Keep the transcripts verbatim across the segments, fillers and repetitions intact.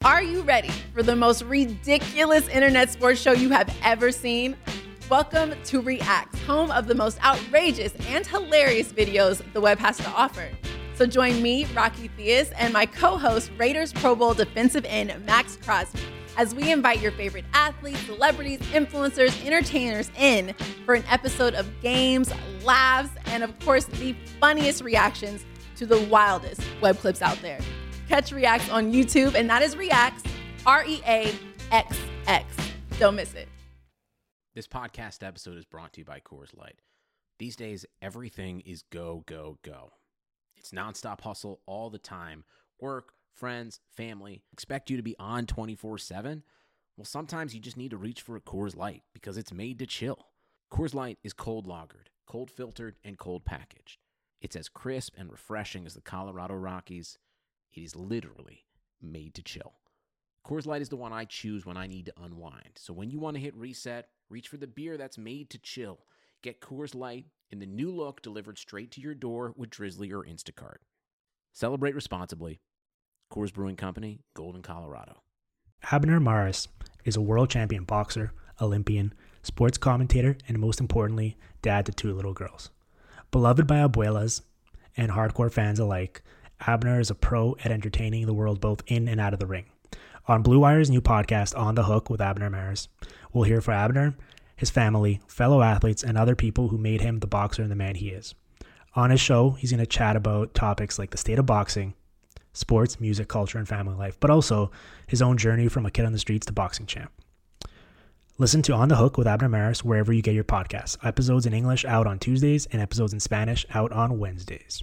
Are you ready for the most ridiculous internet sports show you have ever seen? Welcome to React, home of the most outrageous and hilarious videos the web has to offer. So join me, Rocky Theus, and my co-host, Raiders Pro Bowl defensive end Max Crosby, as we invite your favorite athletes, celebrities, influencers, entertainers in for an episode of games, laughs, and of course, the funniest reactions to the wildest web clips out there. Catch Reacts on YouTube, and that is Reacts, R E A X X. Don't miss it. This podcast episode is brought to you by Coors Light. These days, everything is go, go, go. It's nonstop hustle all the time. Work, friends, family, expect you to be on twenty-four seven. Well, sometimes you just need to reach for a Coors Light because it's made to chill. Coors Light is cold lagered, cold filtered, and cold packaged. It's as crisp and refreshing as the Colorado Rockies. It is literally made to chill. Coors Light is the one I choose when I need to unwind. So when you want to hit reset, reach for the beer that's made to chill. Get Coors Light in the new look delivered straight to your door with Drizzly or Instacart. Celebrate responsibly. Coors Brewing Company, Golden, Colorado. Abner Mares is a world champion boxer, Olympian, sports commentator, and most importantly, dad to two little girls. Beloved by abuelas and hardcore fans alike, Abner is a pro at entertaining the world both in and out of the ring. On Blue Wire's new podcast, On the Hook with Abner Mares, we'll hear from Abner, his family, fellow athletes, and other people who made him the boxer and the man he is. On his show, he's going to chat about topics like the state of boxing, sports, music, culture, and family life, but also his own journey from a kid on the streets to boxing champ. Listen to On the Hook with Abner Mares wherever you get your podcasts. Episodes in English out on Tuesdays and episodes in Spanish out on Wednesdays.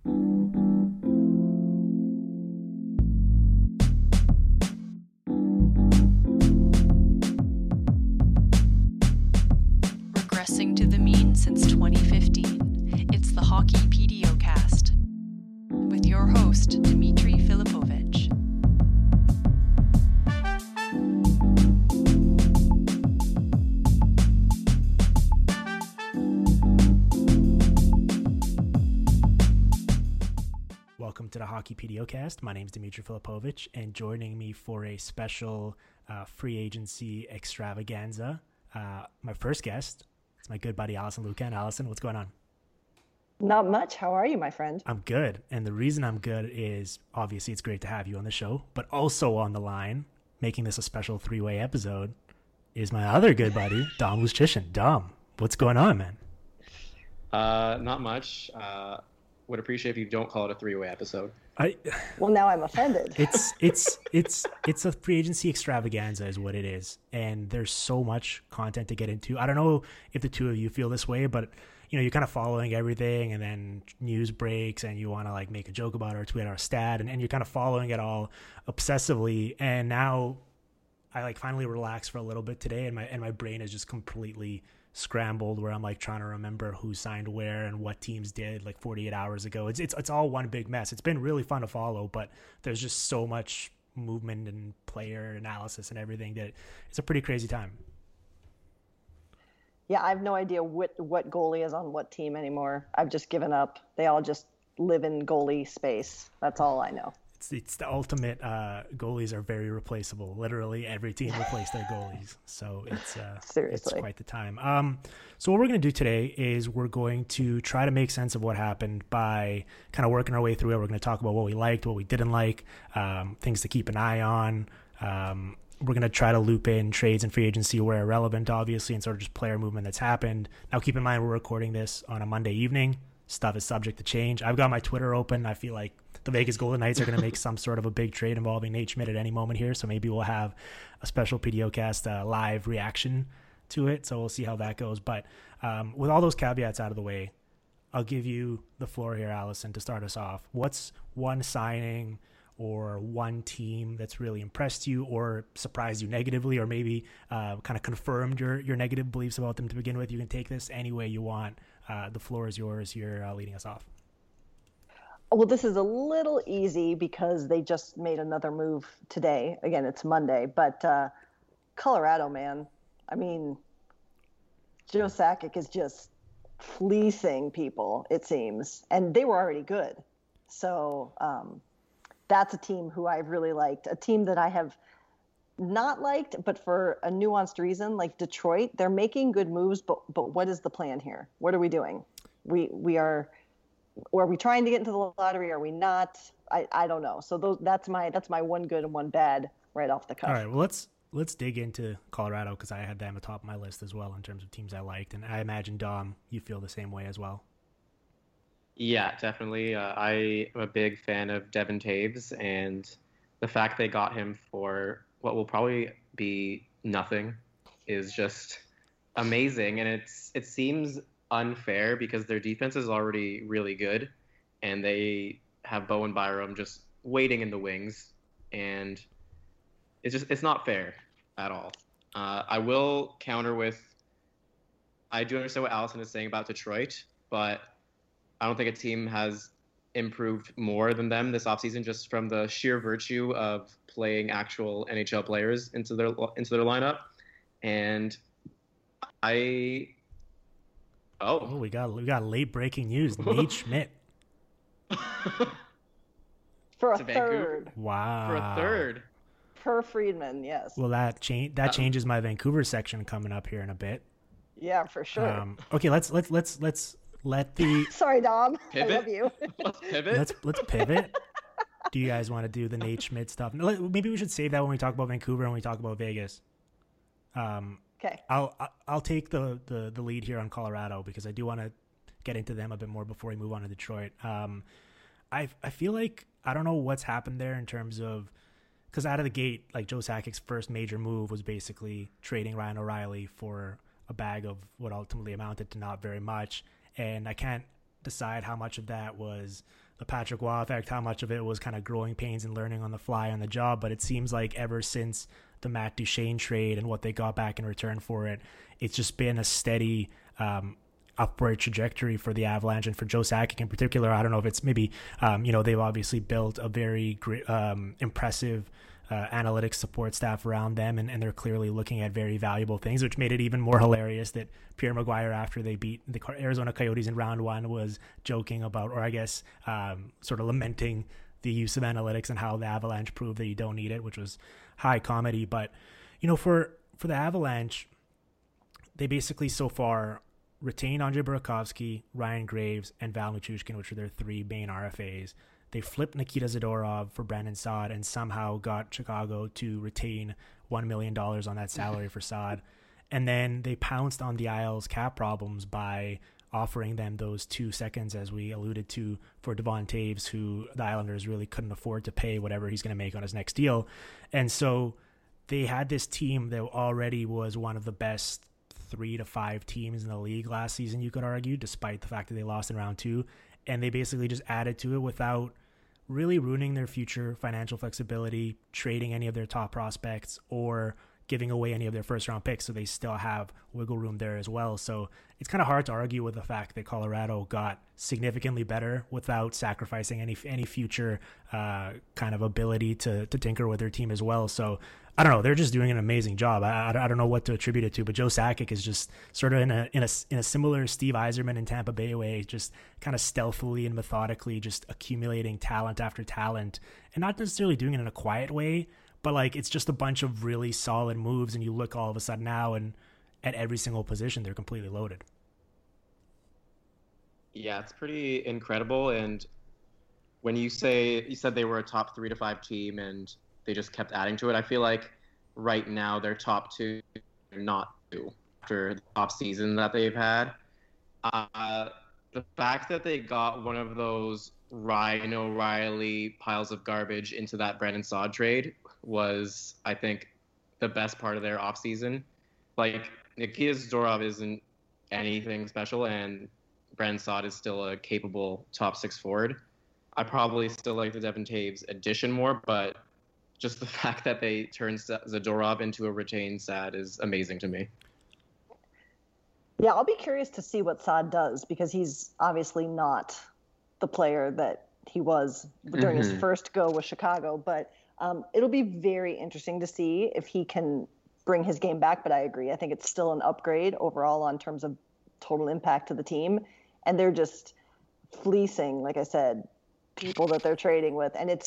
Regressing to the mean since twenty fifteen, it's the Hockey PDOcast with your host, Dmitry Filipovich. Welcome to the Hockey PDOcast. My name is Dmitry Filipovich, and joining me for a special uh, free agency extravaganza, uh, my first guest is my good buddy Allison Lucan. Allison, what's going on? Not much. How are you, my friend? I'm good. And the reason I'm good is obviously it's great to have you on the show, but also on the line, making this a special three-way episode, is my other good buddy, Dom Luszczyszyn. Dom, what's going on, man? Uh, not much. Uh, would appreciate if you don't call it a three-way episode. I Well, now I'm offended. it's it's it's it's a free agency extravaganza is what it is, and there's so much content to get into. I don't know if the two of you feel this way, but you know, you're kind of following everything, and then news breaks and you want to like make a joke about it or tweet our stat, and, and you're kind of following it all obsessively. And now I like finally relaxed for a little bit today, and my and my brain is just completely scrambled where I'm like trying to remember who signed where and what teams did like forty-eight hours ago. It's it's it's all one big mess. It's been really fun to follow, but there's just so much movement and player analysis and everything that it's a pretty crazy time. Yeah, I have no idea what, what goalie is on what team anymore. I've just given up. They all just live in goalie space. That's all I know. It's it's the ultimate. Uh, goalies are very replaceable. Literally every team replaced their goalies. So it's uh, Seriously. it's quite the time. Um, so what we're going to do today is we're going to try to make sense of what happened by kind of working our way through it. We're going to talk about what we liked, what we didn't like, um, things to keep an eye on. Um, we're going to try to loop in trades and free agency where relevant, obviously, and sort of just player movement that's happened. Now, keep in mind, we're recording this on a Monday evening. Stuff is subject to change. I've got my Twitter open. I feel like the Vegas Golden Knights are going to make some sort of a big trade involving Nate Schmidt at any moment here. So maybe we'll have a special PDOcast uh, live reaction to it. So we'll see how that goes. But um, with all those caveats out of the way, I'll give you the floor here, Allison, to start us off. What's one signing or one team that's really impressed you or surprised you negatively, or maybe uh, kind of confirmed your, your negative beliefs about them to begin with? You can take this any way you want. Uh, the floor is yours. You're uh, leading us off. Well, this is a little easy because they just made another move today. Again, it's Monday, but uh, Colorado, man. I mean, Joe Sakic is just fleecing people, it seems, and they were already good. So um, that's a team who I've really liked. A team that I have not liked, but for a nuanced reason, like Detroit, they're making good moves, but but what is the plan here? What are we doing? We we are, or are we trying to get into the lottery? Are we not? I, I don't know. So those that's my that's my one good and one bad right off the cuff. All right, well let's let's dig into Colorado because I had them at the top of my list as well in terms of teams I liked, and I imagine Dom, you feel the same way as well. Yeah, definitely. Uh, I am a big fan of Devin Taves, and the fact they got him for what will probably be nothing is just amazing. And it's it seems unfair because their defense is already really good, and they have Bowen Byram just waiting in the wings, and it's just it's not fair at all. Uh, I will counter with, I do understand what Allison is saying about Detroit, but I don't think a team has improved more than them this offseason just from the sheer virtue of playing actual N H L players into their into their lineup. And I oh, oh we got we got late breaking news. Nate Schmidt for a To third. Vancouver. Wow. For a third. Per Friedman, yes. Well, that change that changes my Vancouver section coming up here in a bit. Yeah, for sure. Um, okay, let's let's let's let's let the Sorry, Dom. Pivot? I love you. Let's pivot. let's let's pivot. Do you guys want to do the Nate Schmidt stuff? No, let- Maybe we should save that when we talk about Vancouver and we talk about Vegas. Um, Okay. I'll I'll- I'll take the, the the lead here on Colorado because I do want to get into them a bit more before we move on to Detroit. Um, I I feel like I don't know what's happened there in terms of because out of the gate, like Joe Sakic's first major move was basically trading Ryan O'Reilly for a bag of what ultimately amounted to not very much, and I can't decide how much of that was the Patrick Waugh effect, how much of it was kind of growing pains and learning on the fly on the job. But it seems like ever since the Matt Duchene trade and what they got back in return for it, it's just been a steady um, upward trajectory for the Avalanche and for Joe Sakic in particular. I don't know if it's maybe, um, you know, they've obviously built a very great, um, impressive uh, analytics support staff around them, and, and they're clearly looking at very valuable things, which made it even more hilarious that Pierre Maguire, after they beat the Arizona Coyotes in round one, was joking about, or I guess um, sort of lamenting the use of analytics and how the Avalanche proved that you don't need it, which was high comedy. But, you know, for, for the Avalanche, they basically so far retained Andre Burakovsky, Ryan Graves, and Val Nichushkin, which are their three main R F As. They flipped Nikita Zadorov for Brandon Saad and somehow got Chicago to retain one million dollars on that salary for Saad. And then they pounced on the Isles' cap problems by offering them those two seconds, as we alluded to, for Devon Taves, who the Islanders really couldn't afford to pay whatever he's going to make on his next deal. And so they had this team that already was one of the best three to five teams in the league last season, you could argue, despite the fact that they lost in round two. And they basically just added to it without really ruining their future financial flexibility, trading any of their top prospects, or giving away any of their first round picks. So they still have wiggle room there as well. So it's kind of hard to argue with the fact that Colorado got significantly better without sacrificing any any future uh, kind of ability to to tinker with their team as well. So I don't know. They're just doing an amazing job. I, I don't know what to attribute it to, but Joe Sakic is just sort of in a in a in a similar Steve Yzerman in Tampa Bay way, just kind of stealthily and methodically just accumulating talent after talent, and not necessarily doing it in a quiet way, but like it's just a bunch of really solid moves. And you look all of a sudden now, and at every single position, they're completely loaded. Yeah, it's pretty incredible. And when you say you said they were a top three to five team and they just kept adding to it, I feel like right now they're top two, they're not two after the top season that they've had. Uh, the fact that they got one of those Ryan O'Reilly piles of garbage into that Brandon Saad trade was, I think, the best part of their offseason. Like, Nikita Zadorov isn't anything special, and Brandon Saad is still a capable top six forward. I probably still like the Devin Taves addition more, but just the fact that they turned Zadorov into a retained Saad is amazing to me. Yeah, I'll be curious to see what Saad does, because he's obviously not the player that he was during Mm-hmm. his first go with Chicago. But um, it'll be very interesting to see if he can bring his game back. But I agree. I think it's still an upgrade overall in terms of total impact to the team. And they're just fleecing, like I said, people that they're trading with. And it's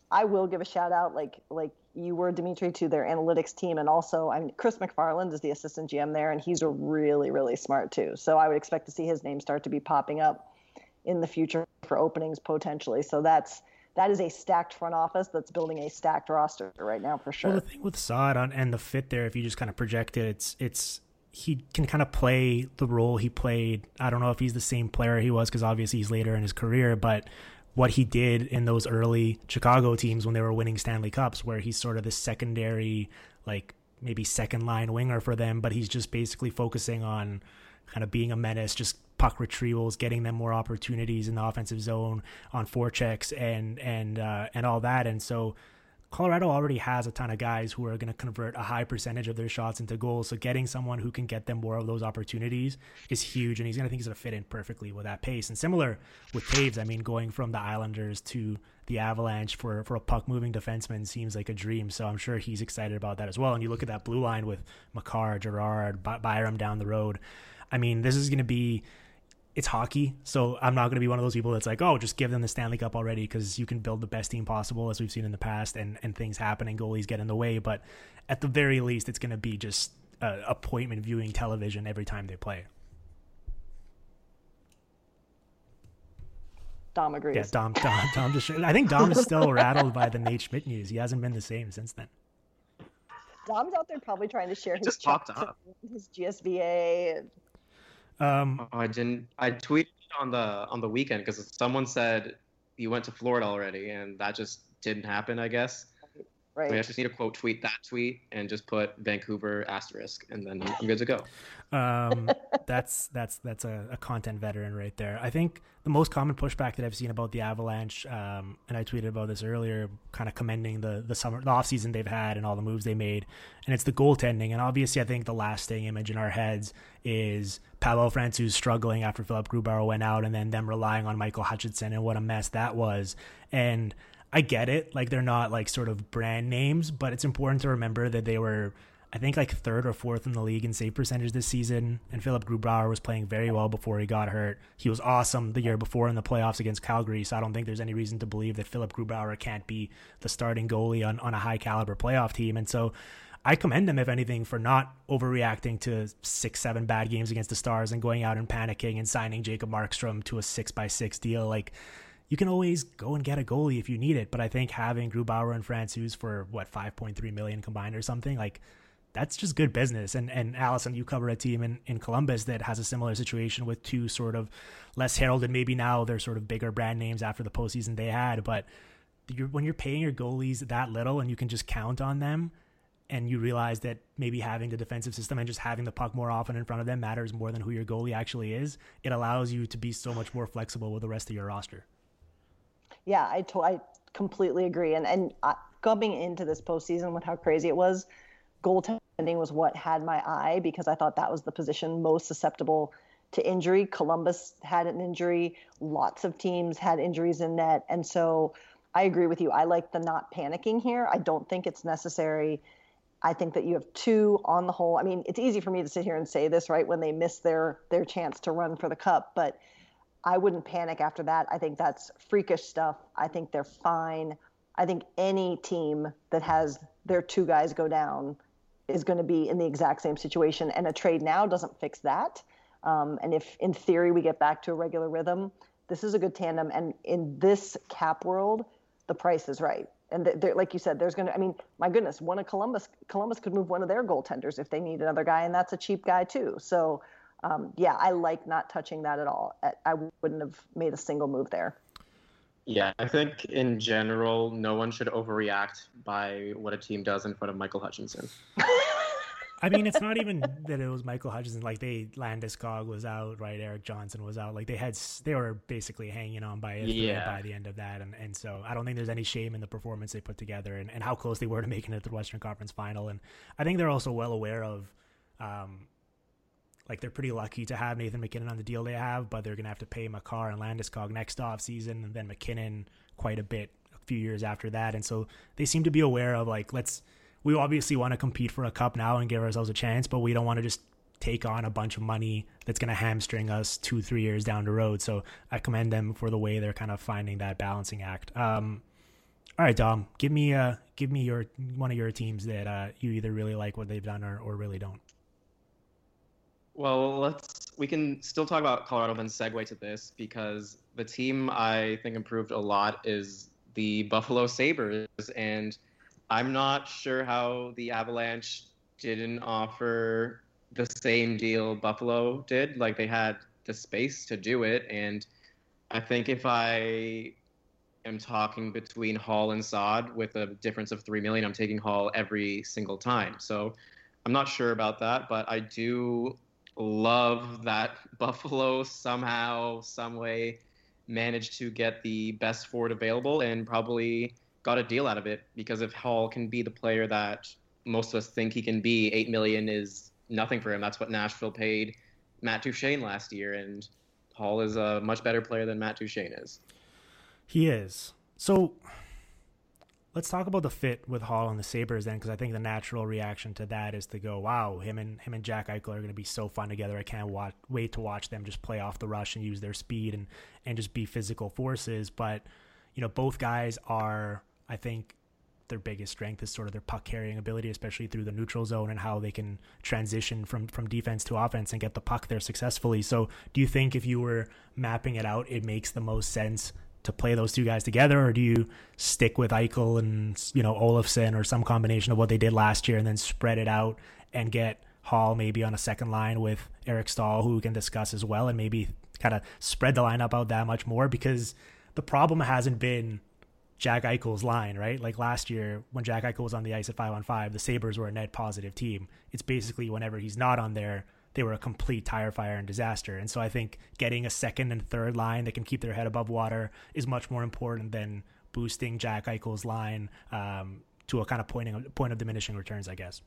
I will give a shout out, like like you were, Dimitri, to their analytics team, and also I mean Chris McFarland is the assistant G M there, and he's a really really smart too. So I would expect to see his name start to be popping up in the future for openings potentially. So that's that is a stacked front office that's building a stacked roster right now for sure. Well, the thing with Saad on and the fit there, if you just kind of project it, it's it's he can kind of play the role he played. I don't know if he's the same player he was, because obviously he's later in his career, but what he did in those early Chicago teams when they were winning Stanley Cups, where he's sort of the secondary, like maybe second line winger for them, but he's just basically focusing on kind of being a menace, just puck retrievals, getting them more opportunities in the offensive zone on forechecks and and uh, and all that. And so Colorado already has a ton of guys who are going to convert a high percentage of their shots into goals. So getting someone who can get them more of those opportunities is huge. And he's going to think he's going to fit in perfectly with that pace. And similar with Toews, I mean, going from the Islanders to the Avalanche for, for a puck moving defenseman seems like a dream. So I'm sure he's excited about that as well. And you look at that blue line with Makar, Gerard, By- Byram down the road. I mean, this is going to be, it's hockey, so I'm not going to be one of those people that's like, oh, just give them the Stanley Cup already, because you can build the best team possible, as we've seen in the past, and, and things happen and goalies get in the way. But at the very least, it's going to be just uh, appointment viewing television every time they play. Dom agrees. Yeah, Dom, Dom, Dom just, I think Dom is still rattled by the Nate Schmidt news. He hasn't been the same since then. Dom's out there probably trying to share his just popped up. his G S V A. And... Um, oh, I didn't. I tweeted on the on the weekend because someone said you went to Florida already, and that just didn't happen, I guess. Right. So I just need to quote tweet that tweet and just put Vancouver asterisk, and then I'm good to go. Um, that's that's that's a, a content veteran right there. I think the most common pushback that I've seen about the Avalanche, um, and I tweeted about this earlier, kind of commending the the summer, the offseason they've had and all the moves they made, and it's the goaltending. And obviously, I think the lasting image in our heads is Pavel Francouz struggling after Philip Grubauer went out, and then them relying on Michael Hutchinson, and what a mess that was. And I get it, like they're not like sort of brand names, but it's important to remember that they were, I think, like third or fourth in the league in save percentage this season, and Philip Grubauer was playing very well before he got hurt. He was awesome the year before in the playoffs against Calgary, so I don't think there's any reason to believe that Philip Grubauer can't be the starting goalie on, on a high caliber playoff team. And so I commend them, if anything, for not overreacting to six, seven bad games against the Stars and going out and panicking and signing Jacob Markstrom to a six by six deal. Like, you can always go and get a goalie if you need it, but I think having Grubauer and Francouz for what, five point three million combined or something, like that's just good business. And and Allison, you cover a team in, in Columbus that has a similar situation with two sort of less heralded, maybe now they're sort of bigger brand names after the postseason they had, but you're, when you're paying your goalies that little and you can just count on them, and you realize that maybe having the defensive system and just having the puck more often in front of them matters more than who your goalie actually is, it allows you to be so much more flexible with the rest of your roster. Yeah, I, to- I completely agree. And and uh, coming into this postseason with how crazy it was, goaltending was what had my eye, because I thought that was the position most susceptible to injury. Columbus had an injury. Lots of teams had injuries in net. And so I agree with you. I like the not panicking here. I don't think it's necessary. I think that you have two on the whole. I mean, it's easy for me to sit here and say this, right, when they miss their their chance to run for the cup, but I wouldn't panic after that. I think that's freakish stuff. I think they're fine. I think any team that has their two guys go down is going to be in the exact same situation, and a trade now doesn't fix that. Um, and if, in theory, we get back to a regular rhythm, this is a good tandem. And in this cap world, the price is right. And th- like you said, there's going to, I mean, my goodness, one of Columbus, Columbus could move one of their goaltenders if they need another guy, and that's a cheap guy too. So, Um, yeah, I like not touching that at all. I wouldn't have made a single move there. Yeah, I think in general, no one should overreact by what a team does in front of Michael Hutchinson. I mean, it's not even that it was Michael Hutchinson. Like, they, Landeskog was out, right? Eric Johnson was out. Like, they had, they were basically hanging on by a yeah. by the end of that. And, and so I don't think there's any shame in the performance they put together and, and how close they were to making it to the Western Conference Final. And I think they're also well aware of, um, like, they're pretty lucky to have Nathan MacKinnon on the deal they have, but they're going to have to pay Makar and Landeskog next offseason, and then McKinnon quite a bit a few years after that. And so they seem to be aware of, like, let's, we obviously want to compete for a cup now and give ourselves a chance, but we don't want to just take on a bunch of money that's going to hamstring us two, three years down the road. So I commend them for the way they're kind of finding that balancing act. Um, All right, Dom, give me uh give me your one of your teams that uh, you either really like what they've done or, or really don't. Well, let's we can still talk about Colorado, then segue to this, because the team I think improved a lot is the Buffalo Sabres, and I'm not sure how the Avalanche didn't offer the same deal Buffalo did. Like, they had the space to do it, and I think if I am talking between Hall and Saad with a difference of three million, I'm taking Hall every single time. So I'm not sure about that, but I do love that Buffalo somehow, some way managed to get the best forward available and probably got a deal out of it, because if Hall can be the player that most of us think he can be, eight million is nothing for him. That's what Nashville paid Matt Duchene last year, and Hall is a much better player than Matt Duchene is. He is. So let's talk about the fit with Hall and the Sabres then, because I think the natural reaction to that is to go, wow, him and him and Jack Eichel are going to be so fun together. I can't watch, wait to watch them just play off the rush and use their speed and, and just be physical forces. But, you know, both guys are, I think, their biggest strength is sort of their puck carrying ability, especially through the neutral zone, and how they can transition from, from defense to offense and get the puck there successfully. So do you think if you were mapping it out, it makes the most sense to play those two guys together, or do you stick with Eichel and, you know, Olofsson or some combination of what they did last year and then spread it out and get Hall maybe on a second line with Eric Stahl, who we can discuss as well, and maybe kind of spread the lineup out that much more? Because the problem hasn't been Jack Eichel's line, right? Like last year when Jack Eichel was on the ice at five on five, the Sabres were a net positive team. It's basically whenever he's not on there, they were a complete tire fire and disaster. And so I think getting a second and third line that can keep their head above water is much more important than boosting Jack Eichel's line um, to a kind of pointing, point of diminishing returns, I guess.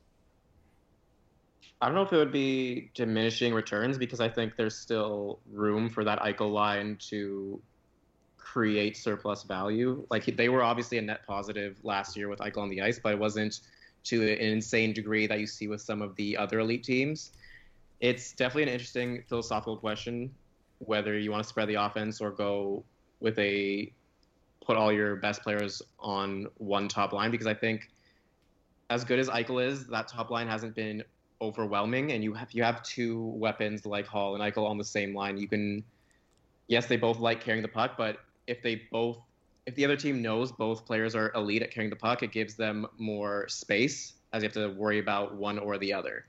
I don't know if it would be diminishing returns, because I think there's still room for that Eichel line to create surplus value. Like, they were obviously a net positive last year with Eichel on the ice, but it wasn't to an insane degree that you see with some of the other elite teams. It's definitely an interesting philosophical question, whether you want to spread the offense or go with a put all your best players on one top line, because I think as good as Eichel is, that top line hasn't been overwhelming, and you have you have two weapons like Hall and Eichel on the same line. You can, yes, they both like carrying the puck, but if they both if the other team knows both players are elite at carrying the puck, it gives them more space, as you have to worry about one or the other.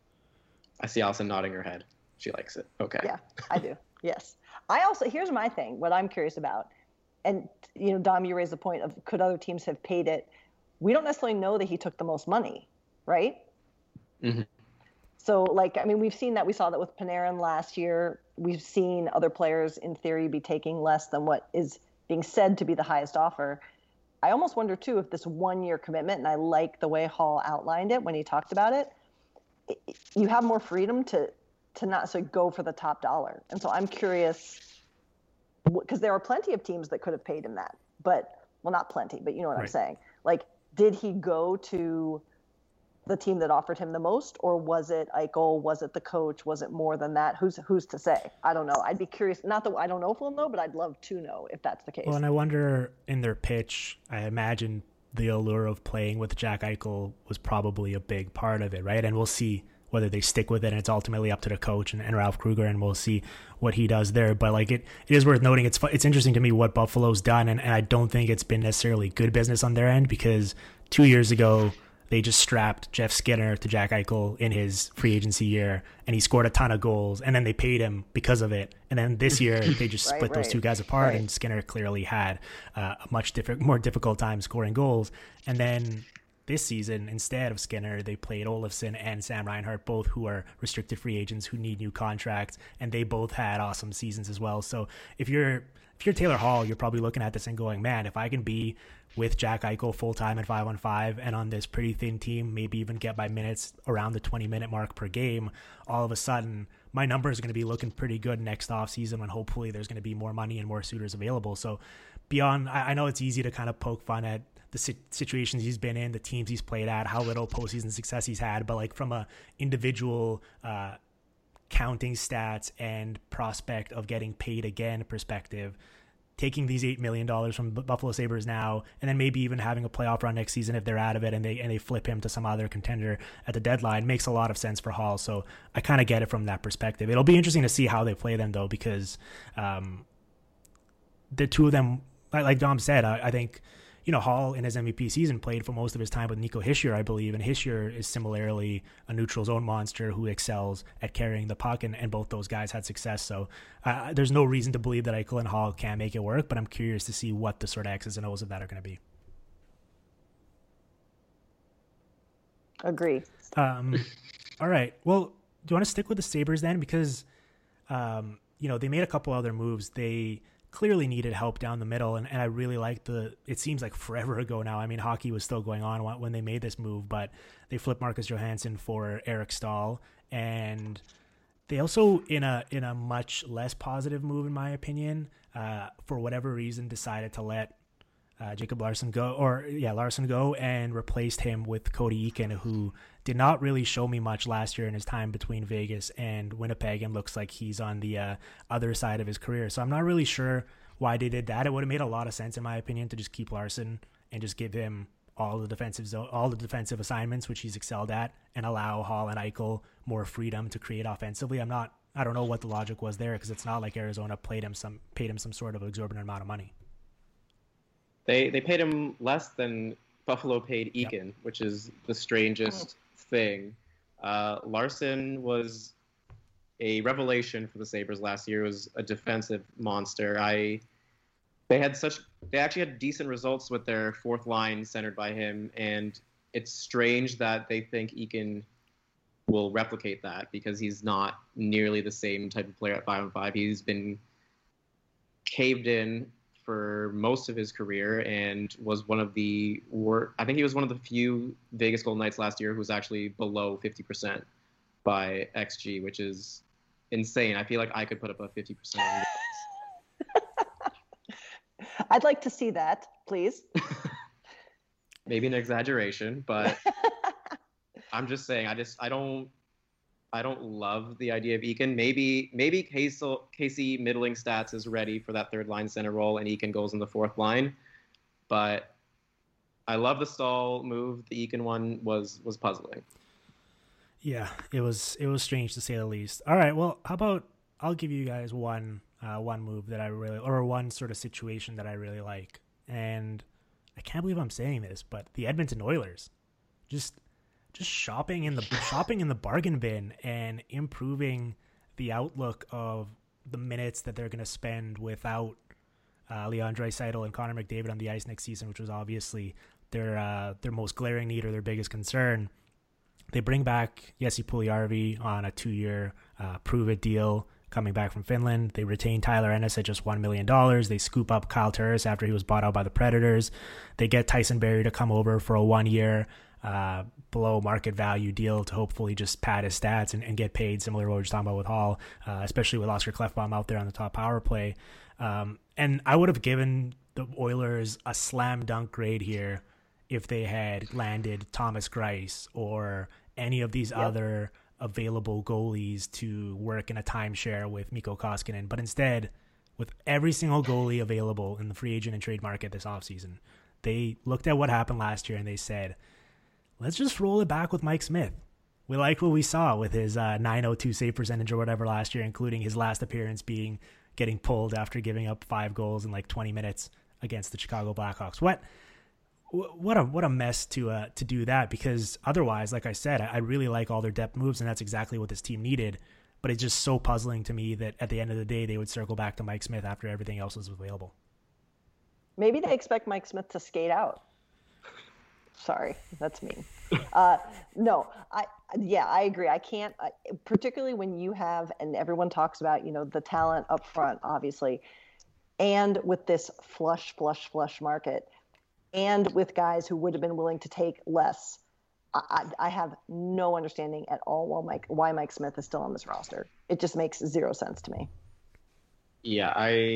I see Allison nodding her head. She likes it. Okay. Yeah, I do. Yes. I also, here's my thing, what I'm curious about. And, you know, Dom, you raised the point of could other teams have paid it? We don't necessarily know that he took the most money, right? Mm-hmm. So, like, I mean, we've seen that. We saw that with Panarin last year. We've seen other players, in theory, be taking less than what is being said to be the highest offer. I almost wonder, too, if this one-year commitment, and I like the way Hall outlined it when he talked about it, you have more freedom to to not so go for the top dollar. And so I'm curious, because there are plenty of teams that could have paid him that, but, well, not plenty, but you know what right. I'm saying. Like, did he go to the team that offered him the most, or was it Eichel? Was it the coach? Was it more than that? Who's who's to say? I don't know. I'd be curious. Not that I don't know if we'll know, but I'd love to know if that's the case. Well, and I wonder in their pitch, I imagine the allure of playing with Jack Eichel was probably a big part of it, right? And we'll see whether they stick with it, and it's ultimately up to the coach and, and Ralph Kruger, and we'll see what he does there. But like it, it is worth noting. It's it's interesting to me what Buffalo's done, and, and I don't think it's been necessarily good business on their end, because two years ago they just strapped Jeff Skinner to Jack Eichel in his free agency year, and he scored a ton of goals, and then they paid him because of it. And then this year they just right, split right, those two guys apart, right. and Skinner clearly had uh, a much different, more difficult time scoring goals. And then this season, instead of Skinner, they played Olofsson and Sam Reinhart, both who are restricted free agents who need new contracts, and they both had awesome seasons as well. So if you're if you're Taylor Hall, you're probably looking at this and going, man, if I can be with Jack Eichel full-time at five on five and on this pretty thin team, maybe even get my minutes around the twenty-minute mark per game, all of a sudden my numbers are going to be looking pretty good next offseason when hopefully there's going to be more money and more suitors available. So beyond, I know it's easy to kind of poke fun at the situations he's been in, the teams he's played at, how little postseason success he's had, but like from a individual uh, counting stats and prospect of getting paid again perspective, taking these eight million dollars from the Buffalo Sabres now, and then maybe even having a playoff run next season if they're out of it and they and they flip him to some other contender at the deadline makes a lot of sense for Hall. So I kind of get it from that perspective. It'll be interesting to see how they play them though, because um, the two of them, like Dom said, I, I think, you know, Hall in his M V P season played for most of his time with Nico Hischier, I believe, and Hischier is similarly a neutral zone monster who excels at carrying the puck, and, and both those guys had success. So uh, there's no reason to believe that Eichel and Hall can't make it work, but I'm curious to see what the sort of X's and O's of that are going to be. Agree. Um, all right. Well, do you want to stick with the Sabres then? Because, um, you know, they made a couple other moves. They clearly needed help down the middle, and, and I really like the, it seems like forever ago now. I mean, hockey was still going on when they made this move, but they flipped Marcus Johansson for Eric Stahl, and they also, in a in a much less positive move, in my opinion, uh, for whatever reason, decided to let uh, Jacob Larson go, or yeah, Larson go, and replaced him with Cody Eakin, who did not really show me much last year in his time between Vegas and Winnipeg, and looks like he's on the uh, other side of his career. So I'm not really sure why they did that. It would have made a lot of sense, in my opinion, to just keep Larson and just give him all the defensive zone, all the defensive assignments, which he's excelled at, and allow Hall and Eichel more freedom to create offensively. I'm not, I don't know what the logic was there, because it's not like Arizona played him some, paid him some sort of exorbitant amount of money. They they paid him less than Buffalo paid Eakin, yep. which is the strangest thing. Uh, Larson was a revelation for the Sabres last year. It was a defensive monster. I they had such they actually had decent results with their fourth line centered by him, and it's strange that they think Eakin will replicate that, because he's not nearly the same type of player at five on five. He's been caved in for most of his career, and was one of the wor- I think he was one of the few Vegas Golden Knights last year who was actually below fifty percent by X G, which is insane. I feel like I could put up a fifty percent. I'd like to see that, please. Maybe an exaggeration, but I'm just saying, I just I don't I don't love the idea of Eakin. Maybe maybe Casey, Casey Middling Stats is ready for that third line center role, and Eakin goes in the fourth line. But I love the Stahl move. The Eakin one was was puzzling. Yeah, it was it was strange to say the least. All right, well, how about I'll give you guys one uh, one move that I really, or one sort of situation that I really like. And I can't believe I'm saying this, but the Edmonton Oilers, just. just shopping in the shopping in the bargain bin and improving the outlook of the minutes that they're going to spend without uh, Leon Draisaitl and Connor McDavid on the ice next season, which was obviously their uh, their most glaring need or their biggest concern. They bring back Jesse Puljujarvi on a two-year uh, prove-it deal coming back from Finland. They retain Tyler Ennis at just one million dollars. They scoop up Kyle Turris after he was bought out by the Predators. They get Tyson Barrie to come over for a one-year uh, below market value deal to hopefully just pad his stats and, and get paid, similar to what we were talking about with Hall, uh, especially with Oscar Klefbom out there on the top power play. Um, and I would have given the Oilers a slam dunk grade here if they had landed Thomas Greiss or any of these yep. other available goalies to work in a timeshare with Mikko Koskinen. But instead, with every single goalie available in the free agent and trade market this offseason, they looked at what happened last year and they said, let's just roll it back with Mike Smith. We like what we saw with his uh, nine oh two save percentage or whatever last year, including his last appearance being getting pulled after giving up five goals in like twenty minutes against the Chicago Blackhawks. What what a what a mess to uh, to do that, because otherwise, like I said, I, I really like all their depth moves, and that's exactly what this team needed. But it's just so puzzling to me that at the end of the day, they would circle back to Mike Smith after everything else was available. Maybe they expect Mike Smith to skate out. Sorry, that's mean. Uh, no, I yeah, I agree. I can't, I, particularly when you have, and everyone talks about, you know, the talent up front, obviously, and with this flush, flush, flush market, and with guys who would have been willing to take less. I, I have no understanding at all why Mike, why Mike Smith is still on this roster. It just makes zero sense to me. Yeah,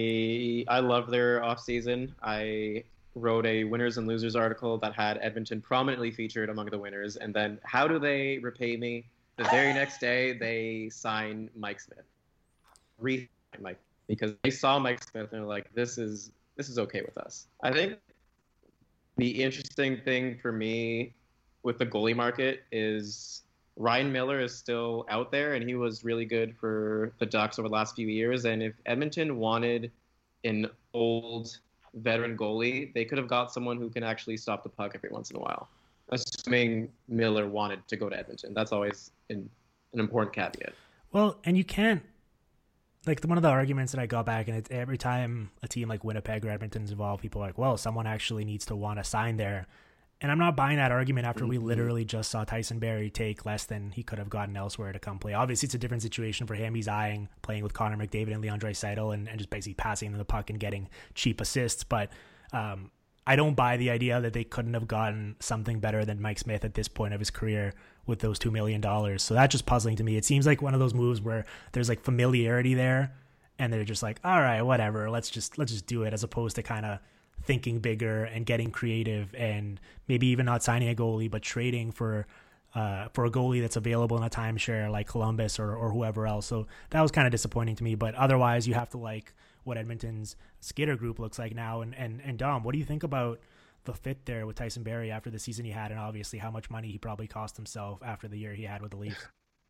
I I love their offseason. I wrote a winners and losers article that had Edmonton prominently featured among the winners. And then how do they repay me? The very next day, they sign Mike Smith. Re Mike. because they saw Mike Smith and they're like, this is this is okay with us. I think the interesting thing for me with the goalie market is Ryan Miller is still out there, and he was really good for the Ducks over the last few years. And if Edmonton wanted an old veteran goalie, they could have got someone who can actually stop the puck every once in a while, assuming Miller wanted to go to Edmonton. That's always an, an important caveat. Well, and you can't, like, one of the arguments that I got back, and it's every time a team like Winnipeg or Edmonton's involved, people are like, well, someone actually needs to want to sign there. And I'm not buying that argument after we literally just saw Tyson Barrie take less than he could have gotten elsewhere to come play. Obviously, it's a different situation for him. He's eyeing playing with Connor McDavid and Leon Draisaitl and, and just basically passing them the puck and getting cheap assists. But um, I don't buy the idea that they couldn't have gotten something better than Mike Smith at this point of his career with those two million dollars. So that's just puzzling to me. It seems like one of those moves where there's like familiarity there, and they're just like, all right, whatever, let's just let's just do it, as opposed to kind of thinking bigger and getting creative, and maybe even not signing a goalie, but trading for uh, for a goalie that's available in a timeshare like Columbus or, or whoever else. So that was kind of disappointing to me. But otherwise, you have to like what Edmonton's skater group looks like now. And, and, and Dom, what do you think about the fit there with Tyson Barrie after the season he had, and obviously how much money he probably cost himself after the year he had with the Leafs?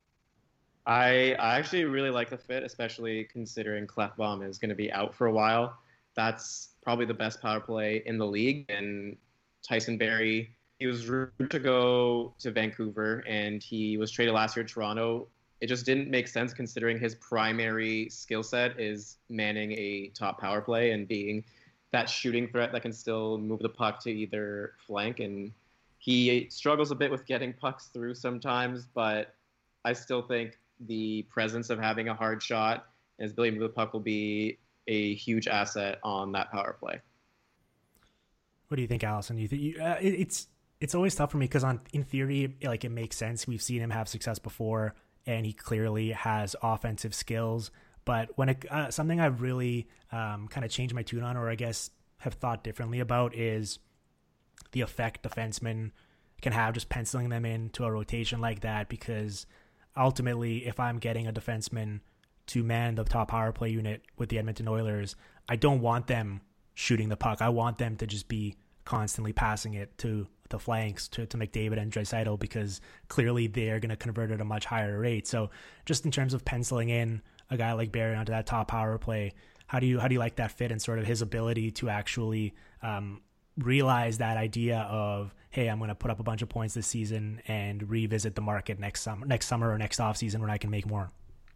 I, I actually really like the fit, especially considering Klefbom is going to be out for a while. That's probably the best power play in the league. And Tyson Barrie, he was rumored to go to Vancouver, and he was traded last year to Toronto. It just didn't make sense considering his primary skill set is manning a top power play and being that shooting threat that can still move the puck to either flank. And he struggles a bit with getting pucks through sometimes, but I still think the presence of having a hard shot and his ability to move the puck will be a huge asset on that power play. What do you think, Allison? You think you, uh, it, it's it's always tough for me because on in theory, like, it makes sense. We've seen him have success before, and he clearly has offensive skills. But when it uh, something I've really um, kind of changed my tune on, or I guess have thought differently about, is the effect defensemen can have just penciling them into a rotation like that. Because ultimately, if I'm getting a defenseman to man the top power play unit with the Edmonton Oilers, I don't want them shooting the puck. I want them to just be constantly passing it to the flanks to, to McDavid and Draisaitl, because clearly they're going to convert at a much higher rate. So just in terms of penciling in a guy like Barrie onto that top power play, how do you how do you like that fit and sort of his ability to actually um, realize that idea of, hey, I'm going to put up a bunch of points this season and revisit the market next summer, next summer or next off season when I can make more?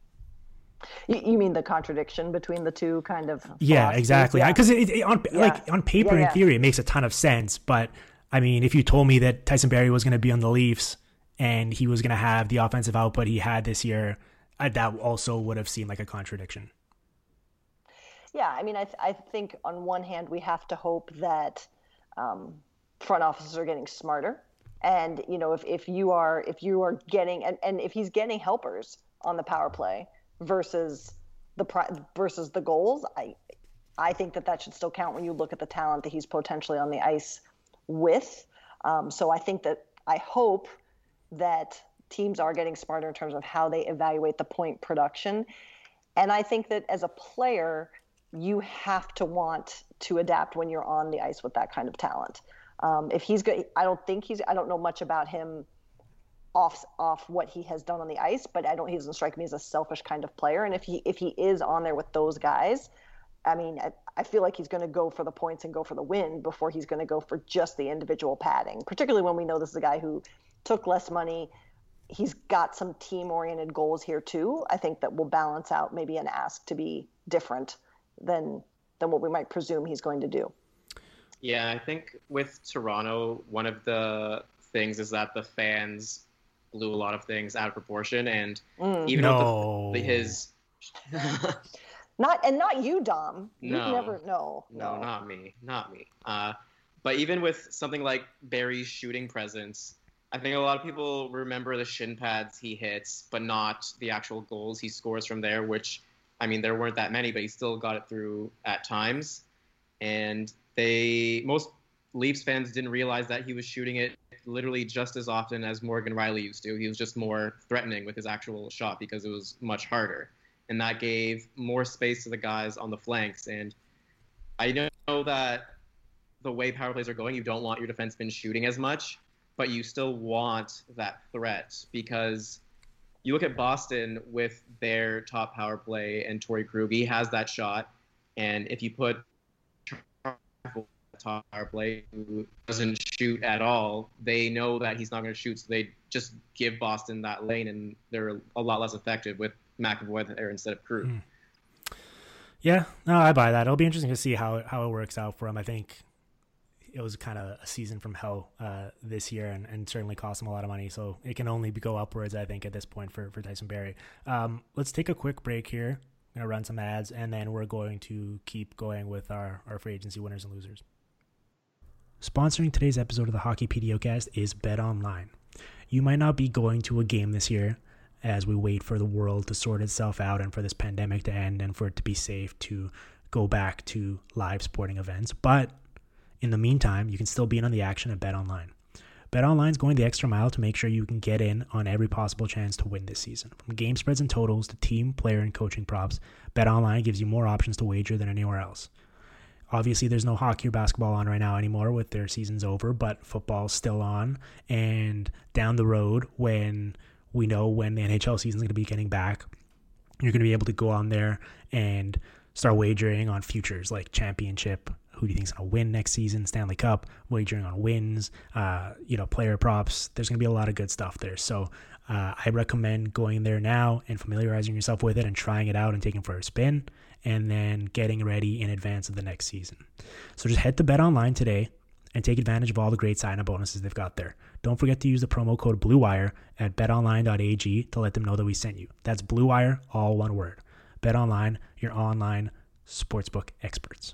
You, you mean the contradiction between the two kind of? Yeah, exactly. Because yeah. it, it, on yeah. like on paper, yeah, yeah. in theory, it makes a ton of sense. But I mean, if you told me that Tyson Barrie was going to be on the Leafs and he was going to have the offensive output he had this year, I, that also would have seemed like a contradiction. Yeah, I mean, I th- I think on one hand we have to hope that um, front offices are getting smarter, and you know, if, if you are if you are getting and, and if he's getting helpers on the power play versus the versus the goals, I I think that that should still count when you look at the talent that he's potentially on the ice with. Um, so I think that I hope that teams are getting smarter in terms of how they evaluate the point production. And I think that as a player, you have to want to adapt when you're on the ice with that kind of talent. Um, if he's good, I don't think he's, I don't know much about him off, off what he has done on the ice, but I don't, he doesn't strike me as a selfish kind of player. And if he, if he is on there with those guys, I mean, I, I feel like he's going to go for the points and go for the win before he's going to go for just the individual padding, particularly when we know this is a guy who took less money. He's got some team-oriented goals here too. I think that will balance out maybe an ask to be different than than what we might presume he's going to do. Yeah, I think with Toronto, one of the things is that the fans blew a lot of things out of proportion, and mm. even no. with the, his not and not you, Dom. You no, never no, no, no, not me, not me. Uh, but even with something like Barrie's shooting presence, I think a lot of people remember the shin pads he hits, but not the actual goals he scores from there, which, I mean, there weren't that many, but he still got it through at times. And they, most Leafs fans didn't realize that he was shooting it literally just as often as Morgan Rielly used to. He was just more threatening with his actual shot because it was much harder. and that gave more space to the guys on the flanks. And I know that the way power plays are going, you don't want your defensemen shooting as much, but you still want that threat, because you look at Boston with their top power play and Torrey Krug, he has that shot. And if you put top power play who doesn't shoot at all, they know that he's not going to shoot, so they just give Boston that lane, and they're a lot less effective with McAvoy there instead of Krug. Mm. Yeah, no, I buy that. It'll be interesting to see how how it works out for him. I think it was kind of a season from hell uh, this year, and, and certainly cost him a lot of money. So it can only go upwards, I think, at this point for, for Tyson Barrie. Um, let's take a quick break here. I'm going to run some ads, and then we're going to keep going with our, our free agency winners and losers. Sponsoring today's episode of the Hockey PDOcast is BetOnline. You might not be going to a game this year as we wait for the world to sort itself out and for this pandemic to end and for it to be safe to go back to live sporting events, but in the meantime, you can still be in on the action at BetOnline. BetOnline is going the extra mile to make sure you can get in on every possible chance to win this season. From game spreads and totals to team, player, and coaching props, BetOnline gives you more options to wager than anywhere else. Obviously, there's no hockey or basketball on right now anymore with their seasons over, but football's still on. And down the road, when we know when the N H L season is going to be getting back, you're going to be able to go on there and start wagering on futures like championship. Who do you think is going to win next season? Stanley Cup, wagering on wins, uh, you know, player props. There's going to be a lot of good stuff there. So uh, I recommend going there now and familiarizing yourself with it and trying it out and taking it for a spin, and then getting ready in advance of the next season. So just head to BetOnline today and take advantage of all the great sign-up bonuses they've got there. Don't forget to use the promo code BlueWire at bet online dot a g to let them know that we sent you. That's BlueWire, all one word. BetOnline, your online sportsbook experts.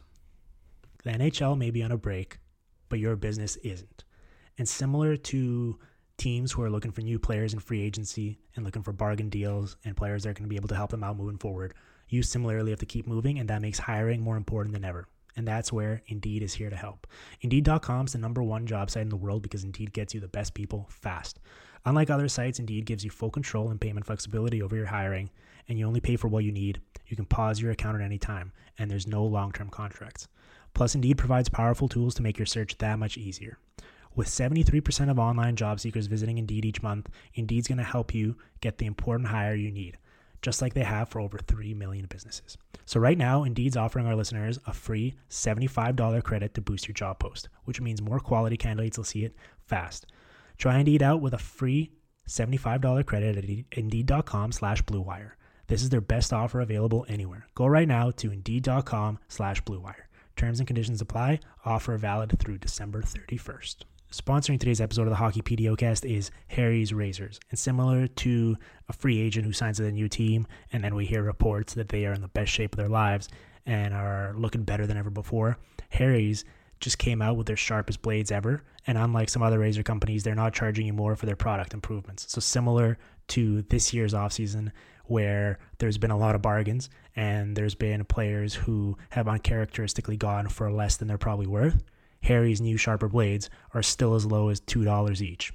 The N H L may be on a break, but your business isn't. And similar to teams who are looking for new players in free agency and looking for bargain deals and players that are going to be able to help them out moving forward, you similarly have to keep moving, and that makes hiring more important than ever. And that's where Indeed is here to help. Indeed dot com is the number one job site in the world because Indeed gets you the best people fast. Unlike other sites, Indeed gives you full control and payment flexibility over your hiring, and you only pay for what you need. You can pause your account at any time, and there's no long-term contracts. Plus, Indeed provides powerful tools to make your search that much easier. With seventy-three percent of online job seekers visiting Indeed each month, Indeed's going to help you get the important hire you need, just like they have for over three million businesses. So right now, Indeed's offering our listeners a free seventy-five dollars credit to boost your job post, which means more quality candidates will see it fast. Try Indeed out with a free seventy-five dollars credit at Indeed dot com slash Blue Wire. This is their best offer available anywhere. Go right now to Indeed dot com slash Blue Wire. Terms and conditions apply. Offer valid through December thirty-first. Sponsoring today's episode of the Hockey PDOcast is Harry's Razors. And similar to a free agent who signs with a new team, and then we hear reports that they are in the best shape of their lives and are looking better than ever before, Harry's just came out with their sharpest blades ever. And unlike some other razor companies, they're not charging you more for their product improvements. So similar to this year's offseason, where there's been a lot of bargains and there's been players who have uncharacteristically gone for less than they're probably worth, Harry's new sharper blades are still as low as two dollars each.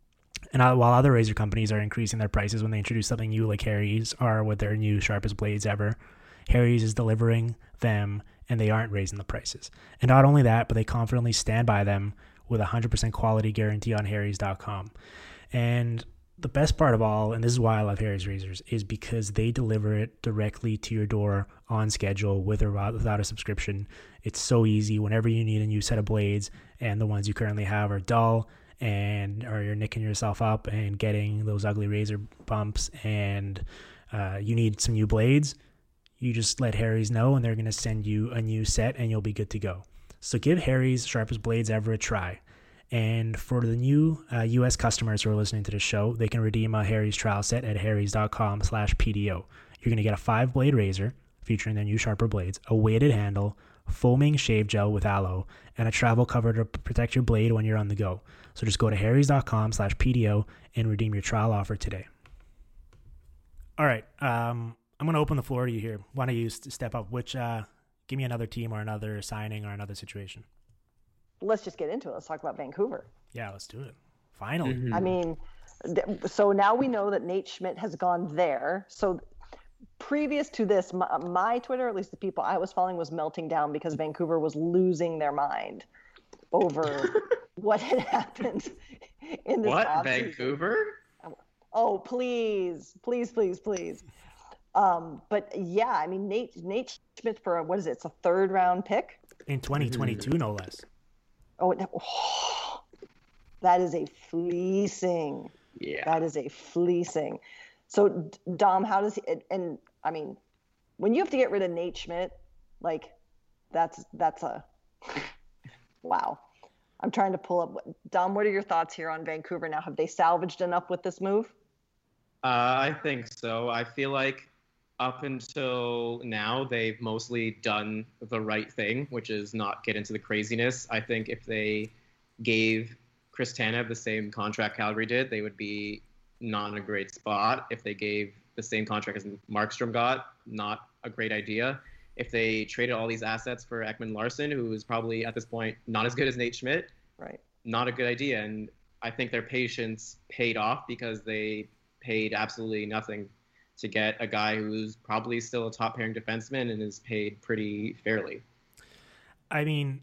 And while other razor companies are increasing their prices when they introduce something new, like Harry's are with their new sharpest blades ever, Harry's is delivering them and they aren't raising the prices. And not only that, but they confidently stand by them with a one hundred percent quality guarantee on Harry's dot com. And the best part of all, and this is why I love Harry's Razors, is because they deliver it directly to your door on schedule with or without a subscription. It's so easy whenever you need a new set of blades and the ones you currently have are dull and or you're nicking yourself up and getting those ugly razor bumps and uh, you need some new blades. You just let Harry's know and they're going to send you a new set and you'll be good to go. So give Harry's Sharpest Blades ever a try. And for the new uh, U S customers who are listening to the show, they can redeem a Harry's trial set at harrys dot com slash P D O. You're going to get a five-blade razor featuring their new sharper blades, a weighted handle, foaming shave gel with aloe, and a travel cover to protect your blade when you're on the go. So just go to harrys dot com slash P D O and redeem your trial offer today. All right. Um, I'm going to open the floor to you here. Why don't you step up? Which, uh, give me another team or another signing or another situation. Let's just get into it. Let's talk about Vancouver. Yeah, let's do it. Finally. I mean, th- so now we know that Nate Schmidt has gone there. So previous to this, my, my Twitter, at least the people I was following, was melting down because Vancouver was losing their mind over what had happened in this What? offseason. Vancouver? Oh, please, please, please, please. Um, but yeah, I mean, Nate Nate Schmidt for, a, what is it? It's a third round pick? In twenty twenty-two, no less. Oh, oh, that is a fleecing. Yeah. That is a fleecing. So, Dom, how does he, and, and I mean, when you have to get rid of Nate Schmidt, like, that's, that's a, wow. I'm trying to pull up. Dom, what are your thoughts here on Vancouver now? Have they salvaged enough with this move? Uh, I think so. I feel like up until now, they've mostly done the right thing, which is not get into the craziness. I think if they gave Chris Tanev the same contract Calgary did, they would be not in a great spot. If they gave the same contract as Markstrom got, not a great idea. If they traded all these assets for Ekman Larsson, who is probably at this point not as good as Nate Schmidt, right? Not a good idea. And I think their patience paid off because they paid absolutely nothing to get a guy who's probably still a top pairing defenseman and is paid pretty fairly. I mean,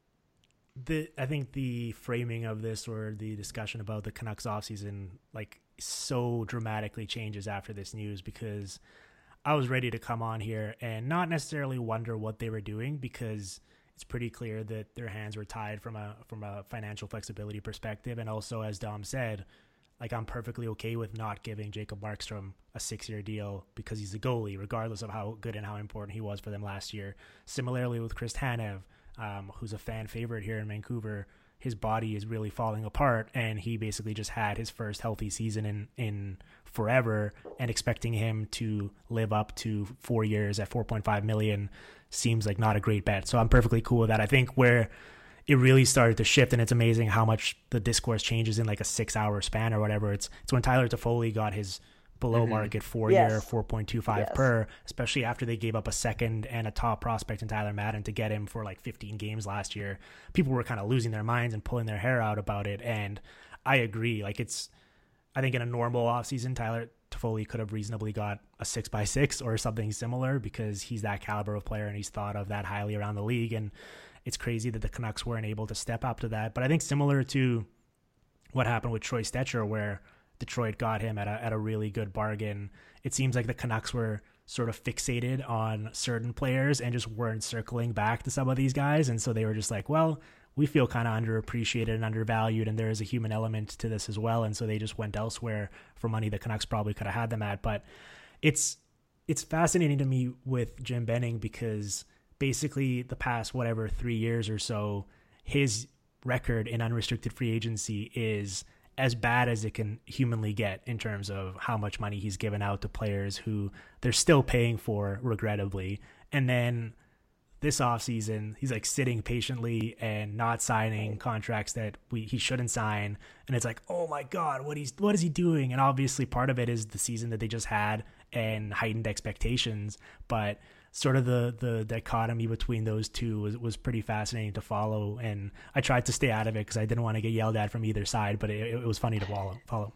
the I think the framing of this or the discussion about the Canucks offseason like so dramatically changes after this news, because I was ready to come on here and not necessarily wonder what they were doing, because it's pretty clear that their hands were tied from a from a financial flexibility perspective. And also, as Dom said, like, I'm perfectly okay with not giving Jacob Markstrom a six-year deal because he's a goalie, regardless of how good and how important he was for them last year. Similarly with Chris Tanev, um, who's a fan favorite here in Vancouver, his body is really falling apart, and he basically just had his first healthy season in, in forever, and expecting him to live up to four years at four point five million dollars seems like not a great bet. So I'm perfectly cool with that. I think where it really started to shift, and it's amazing how much the discourse changes in like a six hour span or whatever. It's it's when Tyler Toffoli got his below mm-hmm. market four yes. year, four point two five yes. per, especially after they gave up a second and a top prospect in Tyler Madden to get him for like fifteen games last year. People were kind of losing their minds and pulling their hair out about it. And I agree. Like, it's, I think in a normal offseason, Tyler Toffoli could have reasonably got a six by six or something similar, because he's that caliber of player and he's thought of that highly around the league. And it's crazy that the Canucks weren't able to step up to that. But I think similar to what happened with Troy Stecher, where Detroit got him at a at a really good bargain, it seems like the Canucks were sort of fixated on certain players and just weren't circling back to some of these guys. And so they were just like, well, we feel kind of underappreciated and undervalued, and there is a human element to this as well. And so they just went elsewhere for money the Canucks probably could have had them at. But it's it's fascinating to me with Jim Benning, because basically the past, whatever, three years or so, his record in unrestricted free agency is as bad as it can humanly get in terms of how much money he's given out to players who they're still paying for, regrettably. And then this offseason, he's like sitting patiently and not signing contracts that we he shouldn't sign. And it's like, oh my God, what he's what is he doing? And obviously part of it is the season that they just had and heightened expectations. But sort of the the dichotomy between those two was, was pretty fascinating to follow. And I tried to stay out of it because I didn't want to get yelled at from either side, but it, it was funny to follow. follow.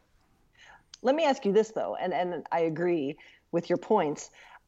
Let me ask you this, though, and, and I agree with your points.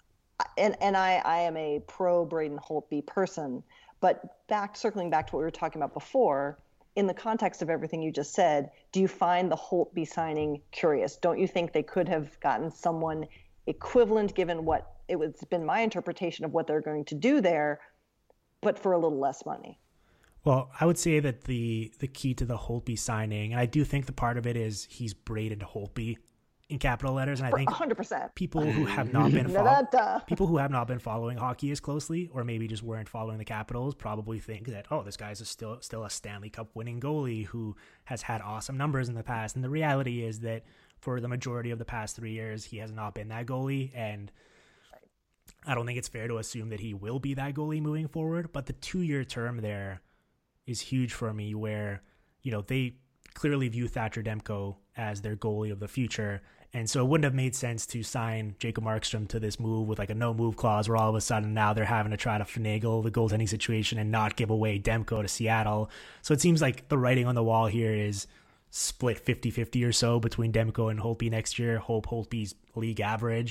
And and I, I am a pro Braden Holtby person, but back circling back to what we were talking about before, in the context of everything you just said, do you find the Holtby signing curious? Don't you think they could have gotten someone equivalent, given what it was been my interpretation of what they're going to do there, but for a little less money? Well, I would say that the the key to the Holtby signing, and I do think the part of it is he's Braden Holtby in capital letters, and I think one hundred percent people who have not been follow- people who have not been following hockey as closely, or maybe just weren't following the Capitals, probably think that, oh, this guy's a still still a Stanley Cup winning goalie who has had awesome numbers in the past. And the reality is that for the majority of the past three years, he has not been that goalie, and I don't think it's fair to assume that he will be that goalie moving forward. But the two-year term there is huge for me, where, you know, they clearly view Thatcher Demko as their goalie of the future. And so it wouldn't have made sense to sign Jacob Markstrom to this move with like a no move clause, where all of a sudden now they're having to try to finagle the goaltending situation and not give away Demko to Seattle. So it seems like the writing on the wall here is split fifty-fifty or so between Demko and Holtby next year. Hope Holtby's league average,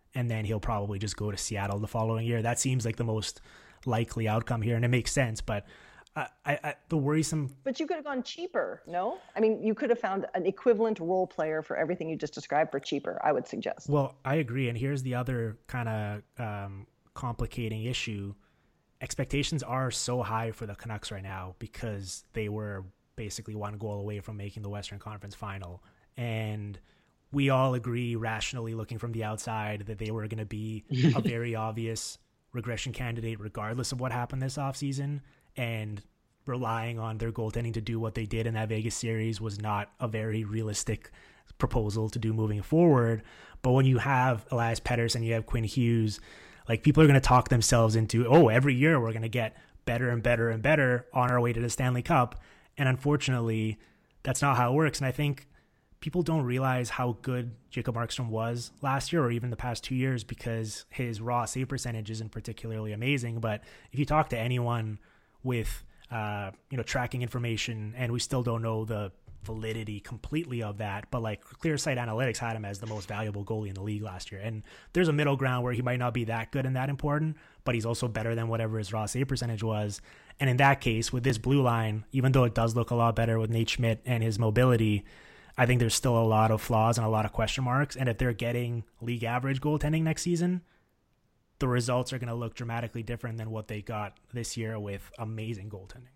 and then he'll probably just go to Seattle the following year. That seems like the most likely outcome here, and it makes sense. But I, I, the worrisome. But you could have gone cheaper, no? I mean, you could have found an equivalent role player for everything you just described for cheaper, I would suggest. Well, I agree. And here's the other kind of um, complicating issue. Expectations are so high for the Canucks right now because they were basically one goal away from making the Western Conference Final. And we all agree rationally, looking from the outside, that they were going to be a very obvious regression candidate regardless of what happened this offseason. And relying on their goaltending to do what they did in that Vegas series was not a very realistic proposal to do moving forward. But when you have Elias Pettersson, you have Quinn Hughes, like, people are going to talk themselves into, oh, every year we're going to get better and better and better on our way to the Stanley Cup. And unfortunately, that's not how it works. And I think people don't realize how good Jacob Markstrom was last year or even the past two years because his raw save percentage isn't particularly amazing. But if you talk to anyone with, uh, you know, tracking information, and we still don't know the validity completely of that, but like ClearSight Analytics had him as the most valuable goalie in the league last year. And there's a middle ground where he might not be that good and that important, but he's also better than whatever his raw save percentage was. And in that case, with this blue line, even though it does look a lot better with Nate Schmidt and his mobility, I think there's still a lot of flaws and a lot of question marks. And if they're getting league average goaltending next season, the results are going to look dramatically different than what they got this year with amazing goaltending.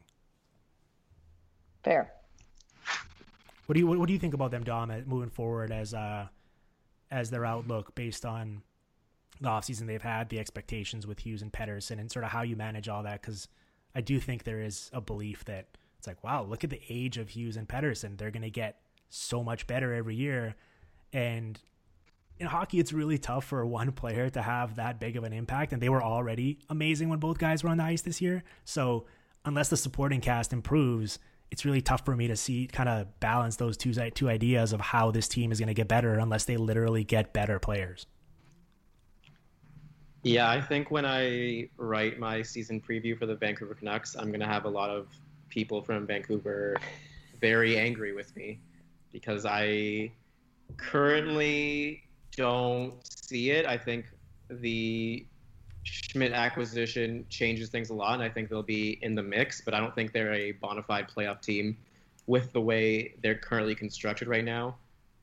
Fair. What do you what do you think about them, Dom, moving forward as uh as their outlook based on the offseason they've had, the expectations with Hughes and Pettersson, and sort of how you manage all that? Because I do think there is a belief that it's like, wow, look at the age of Hughes and Pettersson. They're going to get so much better every year. And in hockey, it's really tough for one player to have that big of an impact. And they were already amazing when both guys were on the ice this year. So unless the supporting cast improves, it's really tough for me to see kind of balance those two, two ideas of how this team is going to get better unless they literally get better players. Yeah, I think when I write my season preview for the Vancouver Canucks, I'm going to have a lot of people from Vancouver very angry with me because I currently don't see it. I think the Schmidt acquisition changes things a lot, and I think they'll be in the mix, but I don't think they're a bona fide playoff team with the way they're currently constructed right now.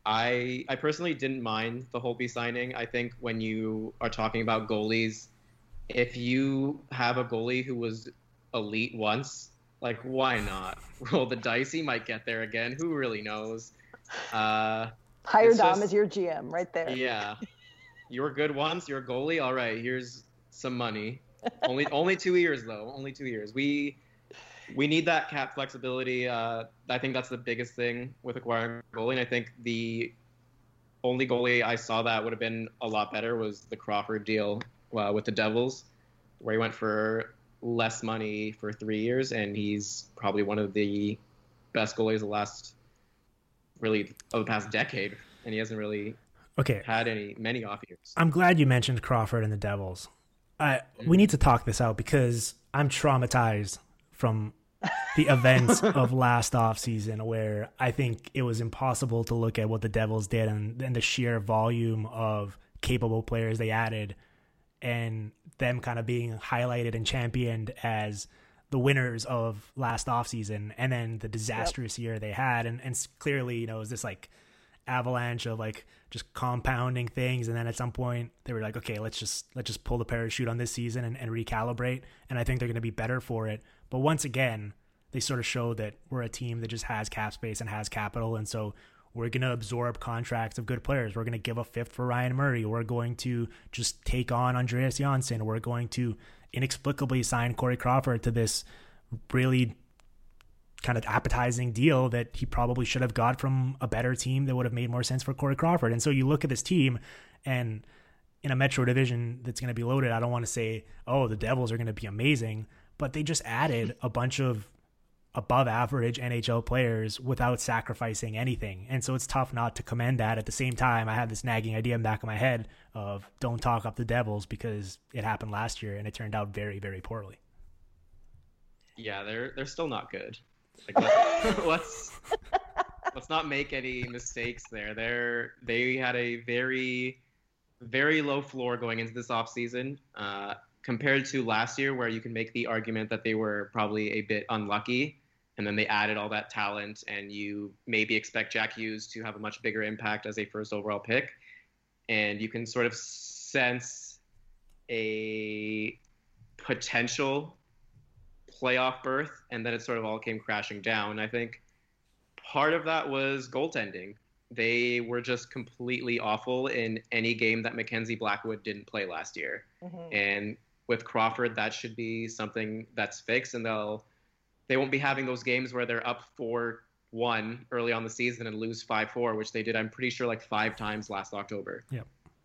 I I personally didn't mind the Holtby signing. I think when you are talking about goalies, if you have a goalie who was elite once, like, why not roll the dice? He might get there again. Who really knows? Uh, Hire Dom just, as your G M right there. Yeah. You were good once. You're a goalie. All right, here's some money. Only only two years, though. Only two years. We we need that cap flexibility. Uh, I think that's the biggest thing with acquiring a goalie. And I think the only goalie I saw that would have been a lot better was the Crawford deal uh, with the Devils, where he went for less money for three years, and he's probably one of the best goalies of the last, really, of the past decade, and he hasn't really okay. had any many off years. I'm glad you mentioned Crawford and the Devils. I, we need to talk this out because I'm traumatized from the events of last offseason, where I think it was impossible to look at what the Devils did and, and the sheer volume of capable players they added, and them kind of being highlighted and championed as the winners of last offseason, and then the disastrous yep. year they had. And, and clearly, you know, it was this like avalanche of like just compounding things. And then at some point they were like, okay, let's just, let's just pull the parachute on this season and, and recalibrate. And I think they're going to be better for it. But once again, they sort of show that we're a team that just has cap space and has capital. And so we're going to absorb contracts of good players. We're going to give a fifth for Ryan Murray. We're going to just take on Andreas Janssen. We're going to inexplicably sign Corey Crawford to this really kind of appetizing deal that he probably should have got from a better team that would have made more sense for Corey Crawford. And so you look at this team, and in a Metro division that's going to be loaded, I don't want to say, oh, the Devils are going to be amazing, but they just added a bunch of above average N H L players without sacrificing anything. And so it's tough not to commend that. At the same time, I have this nagging idea in the back of my head of don't talk up the Devils because it happened last year and it turned out very, very poorly. Yeah, they're they're still not good. Like, let's, let's let's not make any mistakes there. They're they had a very very low floor going into this offseason, uh, compared to last year where you can make the argument that they were probably a bit unlucky. And then they added all that talent, and you maybe expect Jack Hughes to have a much bigger impact as a first overall pick. And you can sort of sense a potential playoff berth, and then it sort of all came crashing down. I think part of that was goaltending. They were just completely awful in any game that Mackenzie Blackwood didn't play last year. Mm-hmm. And with Crawford, that should be something that's fixed, and they'll they won't be having those games where they're up four one early on the season and lose five four, which they did, I'm pretty sure, like five times last October. Yeah.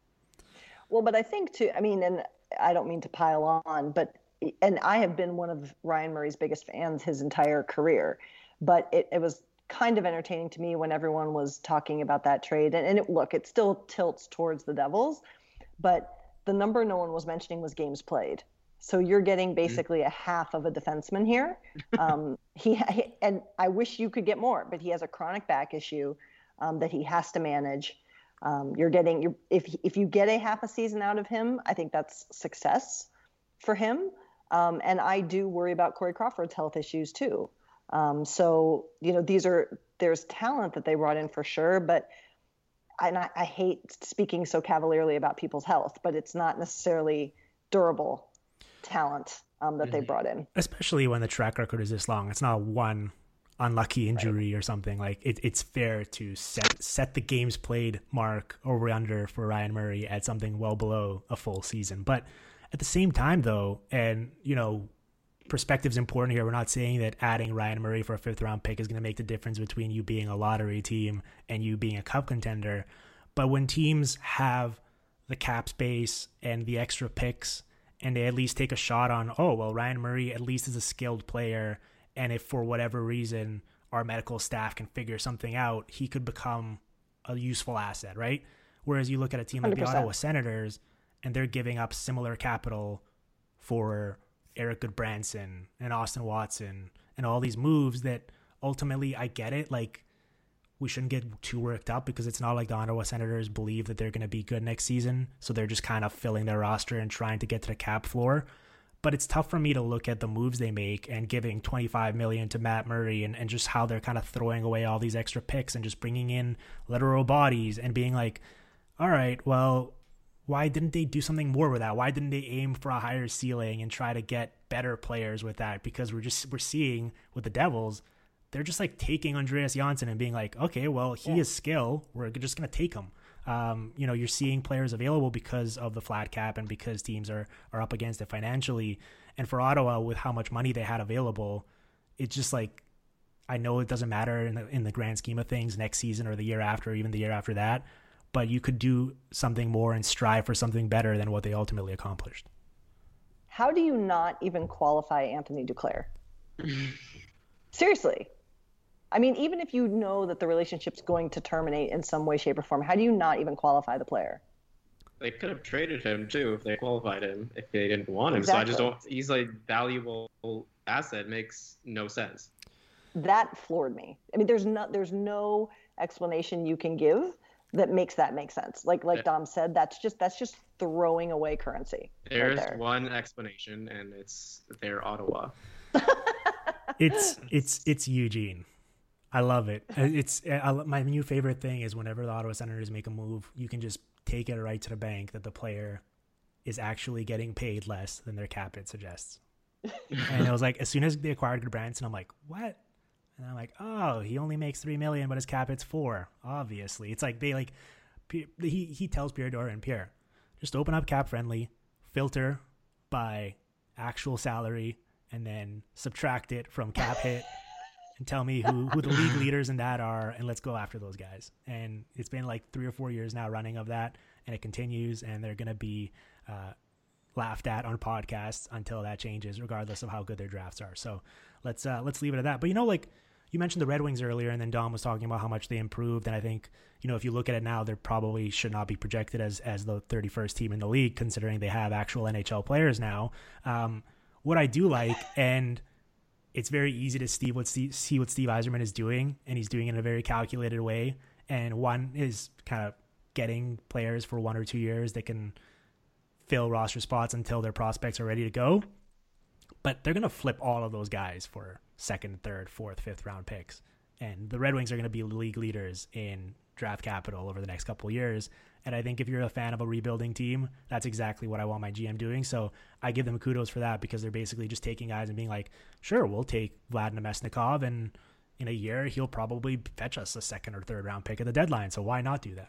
Well, but I think too, I mean, and I don't mean to pile on, but, and I have been one of Ryan Murray's biggest fans his entire career, but it, it was kind of entertaining to me when everyone was talking about that trade. And, and it, look, it still tilts towards the Devils, but the number no one was mentioning was games played. So you're getting basically a half of a defenseman here. Um, he, he and I wish you could get more, but he has a chronic back issue um, that he has to manage. Um, you're getting you're, if if you get a half a season out of him, I think that's success for him. Um, and I do worry about Corey Crawford's health issues too. Um, so you know these are there's talent that they brought in for sure, but and I, I hate speaking so cavalierly about people's health, but it's not necessarily durable talent um, that mm-hmm. they brought in, especially when the track record is this long. It's not one unlucky injury right. or something. Like it, it's fair to set set the games played mark over under for Ryan Murray at something well below a full season. But at the same time, though, and you know, perspective's important here. We're not saying that adding Ryan Murray for a fifth round pick is going to make the difference between you being a lottery team and you being a cup contender. But when teams have the cap space and the extra picks, and they at least take a shot on, oh, well, Ryan Murray at least is a skilled player, and if for whatever reason our medical staff can figure something out, he could become a useful asset, right? Whereas you look at a team like one hundred percent the Ottawa Senators, and they're giving up similar capital for Eric Goodbranson and Austin Watson and all these moves that ultimately, I get it, like, we shouldn't get too worked up because it's not like the Ottawa Senators believe that they're going to be good next season. So they're just kind of filling their roster and trying to get to the cap floor. But it's tough for me to look at the moves they make and giving twenty-five million dollars to Matt Murray and, and just how they're kind of throwing away all these extra picks and just bringing in literal bodies and being like, all right, well, why didn't they do something more with that? Why didn't they aim for a higher ceiling and try to get better players with that? Because we're just, we're seeing with the Devils, they're just like taking Andreas Janssen and being like, okay, well, he yeah. is skill. We're just going to take him. Um, you know, you're seeing players available because of the flat cap and because teams are, are up against it financially. And for Ottawa, with how much money they had available, it's just like, I know it doesn't matter in the, in the grand scheme of things next season or the year after, or even the year after that, but you could do something more and strive for something better than what they ultimately accomplished. How do you not even qualify Anthony Duclair? Seriously. I mean, even if you know that the relationship's going to terminate in some way, shape, or form, how do you not even qualify the player? They could have traded him, too, if they qualified him, if they didn't want him. Exactly. So I just don't – he's a valuable asset. Makes no sense. That floored me. I mean, there's no, there's no explanation you can give that makes that make sense. Like like yeah. Dom said, that's just that's just throwing away currency. There's right there. one explanation, and it's they're Ottawa. it's it's it's Eugene. I love it. It's I, my new favorite thing is whenever the Ottawa Senators make a move, you can just take it right to the bank that the player is actually getting paid less than their cap hit suggests. And it was like, as soon as they acquired Goodbranson, I'm like, what? And I'm like, oh, he only makes three million, but his cap hit's four. Obviously, it's like they like he he tells Pierre Dorion, Pierre, just open up Cap Friendly, filter by actual salary, and then subtract it from cap hit. And tell me who, who the league leaders in that are, and let's go after those guys. And it's been like three or four years now running of that, and it continues, and they're going to be uh, laughed at on podcasts until that changes, regardless of how good their drafts are. So let's uh, let's leave it at that. But, you know, like you mentioned the Red Wings earlier, and then Dom was talking about how much they improved, and I think, you know, if you look at it now, they probably should not be projected as, as the thirty-first team in the league, considering they have actual N H L players now. Um, what I do like, and it's very easy to see what Steve, see what Steve Yzerman is doing, and he's doing it in a very calculated way. And one is kind of getting players for one or two years that can fill roster spots until their prospects are ready to go. But they're going to flip all of those guys for second, third, fourth, fifth round picks. And the Red Wings are going to be league leaders in draft capital over the next couple of years. And I think if you're a fan of a rebuilding team, that's exactly what I want my G M doing. So I give them kudos for that, because they're basically just taking guys and being like, sure, we'll take Vlad Namestnikov, and in a year, he'll probably fetch us a second or third round pick at the deadline. So why not do that?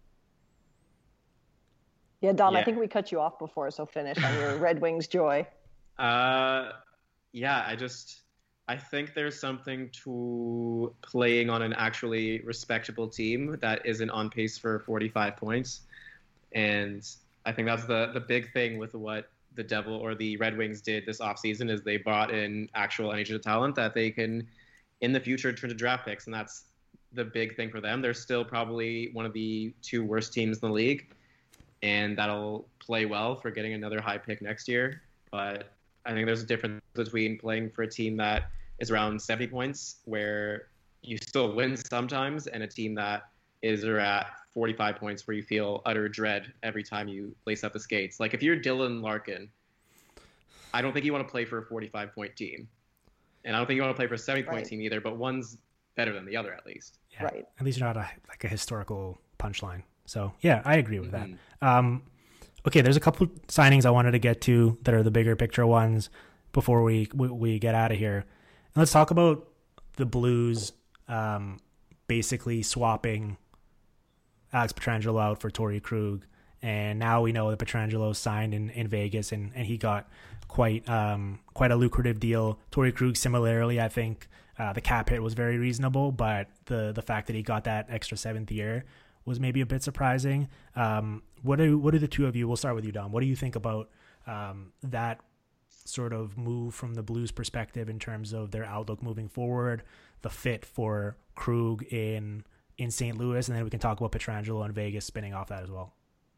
Yeah, Dom, Yeah. I think we cut you off before, so finish on your Red Wings joy. Uh, yeah, I just I think there's something to playing on an actually respectable team that isn't on pace for forty-five points, and I think that's the the big thing with what the Devil or the Red Wings did this offseason is they brought in actual N H L talent that they can in the future turn to draft picks, and that's the big thing for them. They're still probably one of the two worst teams in the league, and that'll play well for getting another high pick next year. But I think there's a difference between playing for a team that is around seventy points, where you still win sometimes, and a team that is at forty-five points, where you feel utter dread every time you lace up the skates. Like if you're Dylan Larkin, I don't think you want to play for a forty-five point team, and I don't think you want to play for a seventy point Right. team either. But one's better than the other, at least. Yeah, Right. At least you're not a, like a historical punchline. So yeah, I agree with Mhm. that. Um, okay, there's a couple signings I wanted to get to that are the bigger picture ones before we we, we get out of here. And let's talk about the Blues um, basically swapping Alex Pietrangelo out for Torrey Krug. And now we know that Pietrangelo signed in, in Vegas, and, and he got quite um, quite a lucrative deal. Torrey Krug, similarly, I think uh, the cap hit was very reasonable, but the the fact that he got that extra seventh year was maybe a bit surprising. Um, what do what do the two of you? We'll start with you, Dom. What do you think about um, that sort of move from the Blues' perspective in terms of their outlook moving forward, the fit for Krug in in Saint Louis, and then we can talk about Pietrangelo in Vegas spinning off that as well.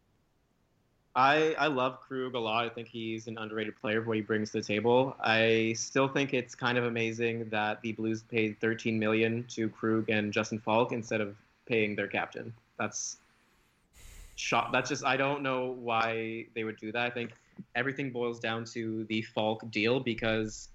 I, I love Krug a lot. I think he's an underrated player for what he brings to the table. I still think it's kind of amazing that the Blues paid thirteen million dollars to Krug and Justin Falk instead of paying their captain. That's shot. That's just, I don't know why they would do that. I think everything boils down to the Falk deal, because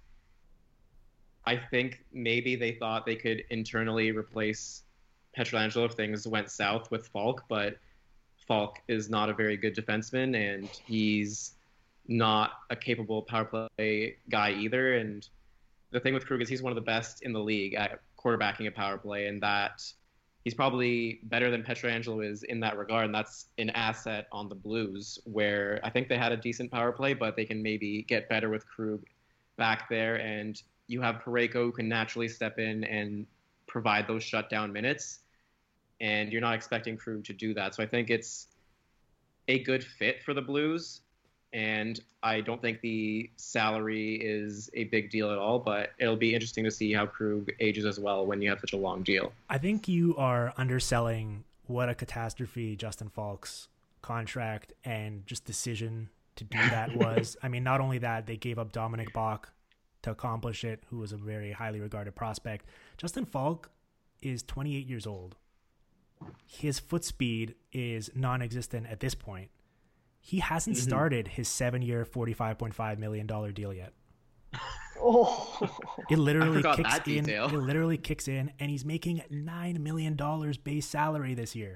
I think maybe they thought they could internally replace Pietrangelo if things went south with Falk, but Falk is not a very good defenseman, and he's not a capable power play guy either. And the thing with Krug is he's one of the best in the league at quarterbacking a power play, and that he's probably better than Pietrangelo is in that regard, and that's an asset on the Blues, where I think they had a decent power play, but they can maybe get better with Krug back there, and you have Parayko who can naturally step in and provide those shutdown minutes, and you're not expecting Krug to do that. So I think it's a good fit for the Blues, and I don't think the salary is a big deal at all, but it'll be interesting to see how Krug ages as well when you have such a long deal. I think you are underselling what a catastrophe Justin Falk's contract and just decision to do that was. I mean, not only that, they gave up Dominic Bach to accomplish it, who was a very highly regarded prospect. Justin Falk is twenty-eight years old. His foot speed is non-existent at this point. He hasn't Mm-hmm. started his seven-year, forty-five point five million dollars deal yet. Oh, It literally forgot kicks that in. detail. It literally kicks in, and he's making nine million dollars base salary this year.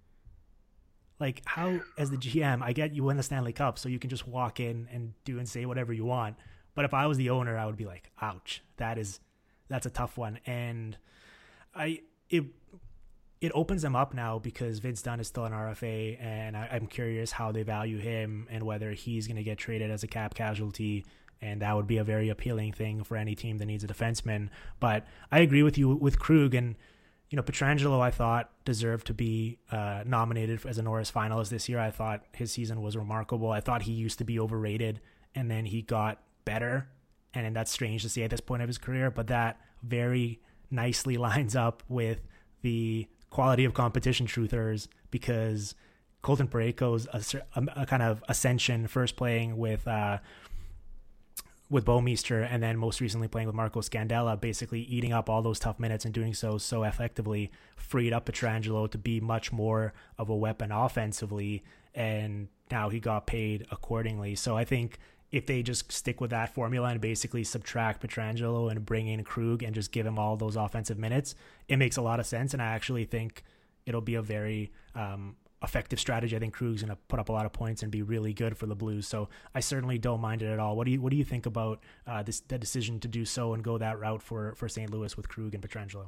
Like, how, as the G M, I get you win the Stanley Cup, so you can just walk in and do and say whatever you want. But if I was the owner, I would be like, "Ouch, that is, that's a tough one." And I it it opens them up now because Vince Dunn is still an R F A, and I, I'm curious how they value him and whether he's going to get traded as a cap casualty. And that would be a very appealing thing for any team that needs a defenseman. But I agree with you with Krug, and you know, Pietrangelo, I thought deserved to be uh, nominated as a Norris finalist this year. I thought his season was remarkable. I thought he used to be overrated, and then he got better. And, and that's strange to say at this point of his career, but that very nicely lines up with the quality of competition truthers, because Colton Parayko's a, a, a kind of ascension, first playing with uh, with Bouwmeester, and then most recently playing with Marco Scandella, basically eating up all those tough minutes and doing so so effectively, freed up Pietrangelo to be much more of a weapon offensively, and now he got paid accordingly. So I think if they just stick with that formula and basically subtract Pietrangelo and bring in Krug and just give him all those offensive minutes, it makes a lot of sense, and I actually think it'll be a very um, effective strategy. I think Krug's going to put up a lot of points and be really good for the Blues. So I certainly don't mind it at all. What do you What do you think about uh, this the decision to do so and go that route for for Saint Louis with Krug and Pietrangelo?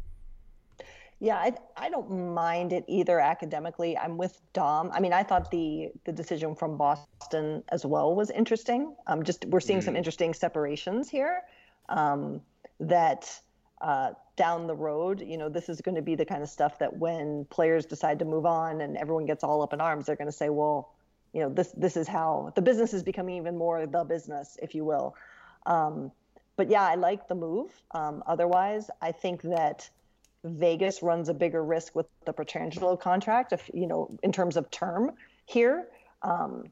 Yeah, I I don't mind it either academically. I'm with Dom. I mean, I thought the the decision from Boston as well was interesting. Um, just we're seeing mm. some interesting separations here. Um, that. Uh, down the road, you know, this is going to be the kind of stuff that when players decide to move on and everyone gets all up in arms, they're going to say, well, you know, this this is how the business is becoming even more the business, if you will. Um, but yeah, I like the move. Um, otherwise, I think that Vegas runs a bigger risk with the Pietrangelo contract, if, you know, in terms of term here. Um,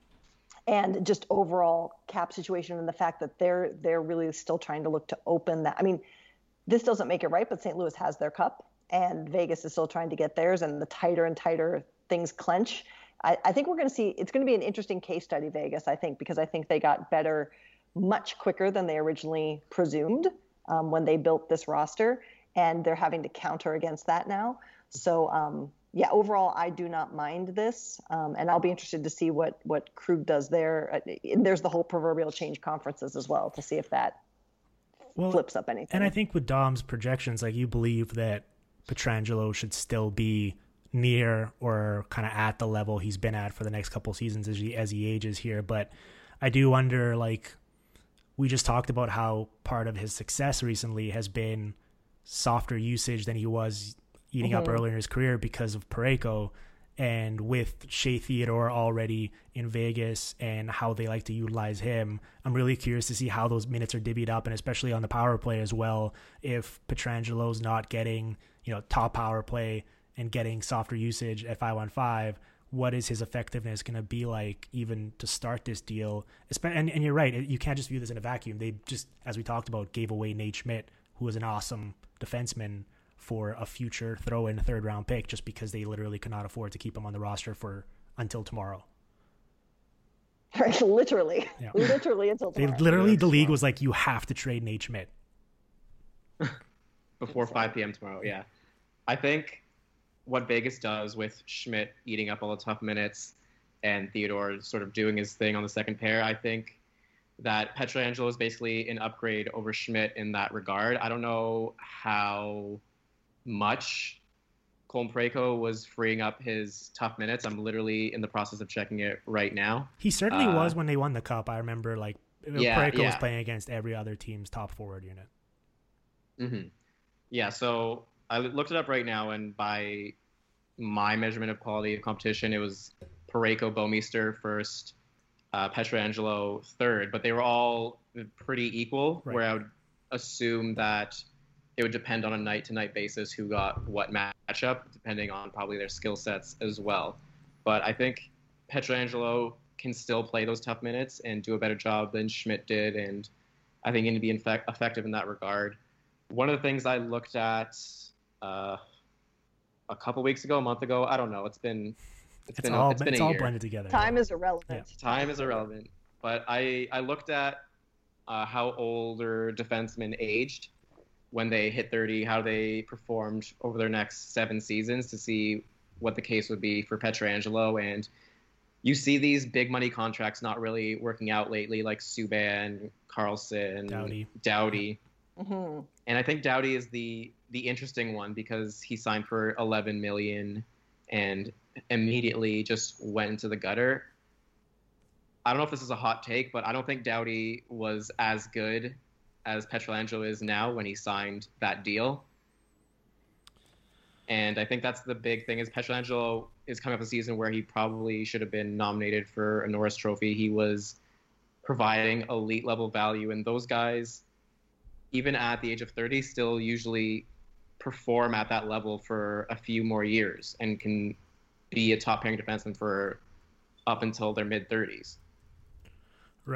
and just overall cap situation, and the fact that they're they're really still trying to look to open that. I mean, this doesn't make it right, but Saint Louis has their cup, and Vegas is still trying to get theirs. And the tighter and tighter things clench, I, I think we're going to see. It's going to be an interesting case study, Vegas. I think because I think they got better much quicker than they originally presumed um, when they built this roster, and they're having to counter against that now. So um, yeah, overall, I do not mind this, um, and I'll be interested to see what what Krug does there. And there's the whole proverbial change conferences as well to see if that. Well, flips up anything. And I think with Dom's projections, like you believe that Pietrangelo should still be near or kind of at the level he's been at for the next couple seasons as he as he ages here. But I do wonder, like we just talked about how part of his success recently has been softer usage than he was eating mm-hmm. up earlier in his career because of Parayko. And with Shea Theodore already in Vegas and how they like to utilize him, I'm really curious to see how those minutes are divvied up, and especially on the power play as well. If Pietrangelo's not getting, you know, top power play and getting softer usage at five on five, what is his effectiveness going to be like even to start this deal? And, and you're right, you can't just view this in a vacuum. They just, as we talked about, gave away Nate Schmidt, who was an awesome defenseman, for a future throw-in third round pick just because they literally could not afford to keep him on the roster for until tomorrow. Right, literally. Yeah. Literally until tomorrow. They literally, the league was like, you have to trade Nate Schmidt. Before five p.m. tomorrow, yeah. I think what Vegas does with Schmidt eating up all the tough minutes and Theodore sort of doing his thing on the second pair, I think that Pietrangelo is basically an upgrade over Schmidt in that regard. I don't know how much Colin Parayko was freeing up his tough minutes. I'm literally in the process of checking it right now. He certainly uh, was when they won the cup. I remember like yeah, Parayko yeah. was playing against every other team's top forward unit. Mm-hmm. Yeah, so I looked it up right now, and by my measurement of quality of competition, it was Parayko, Bouwmeester first, uh, Pietrangelo third, but they were all pretty equal, right. Where I would assume that it would depend on a night-to-night basis who got what matchup, depending on probably their skill sets as well. But I think Pietrangelo can still play those tough minutes and do a better job than Schmidt did, and I think he can be infect- effective in that regard. One of the things I looked at uh, a couple weeks ago, a month ago, I don't know. It's been it's, it's been all a, it's been it's a all year. blended together. Time is irrelevant. Yeah. Time is irrelevant. But I I looked at uh, how older defensemen aged when they hit thirty, how they performed over their next seven seasons to see what the case would be for Pietrangelo. And you see these big money contracts not really working out lately, like Subban, Carlson, Doughty. Doughty. Mm-hmm. And I think Doughty is the the interesting one because he signed for eleven million dollars and immediately just went into the gutter. I don't know if this is a hot take, but I don't think Doughty was as good as Pietrangelo is now when he signed that deal. And I think that's the big thing is Pietrangelo is coming up a season where he probably should have been nominated for a Norris Trophy. He was providing elite level value, and those guys, even at the age of thirty, still usually perform at that level for a few more years and can be a top pairing defenseman for up until their mid thirties. Right.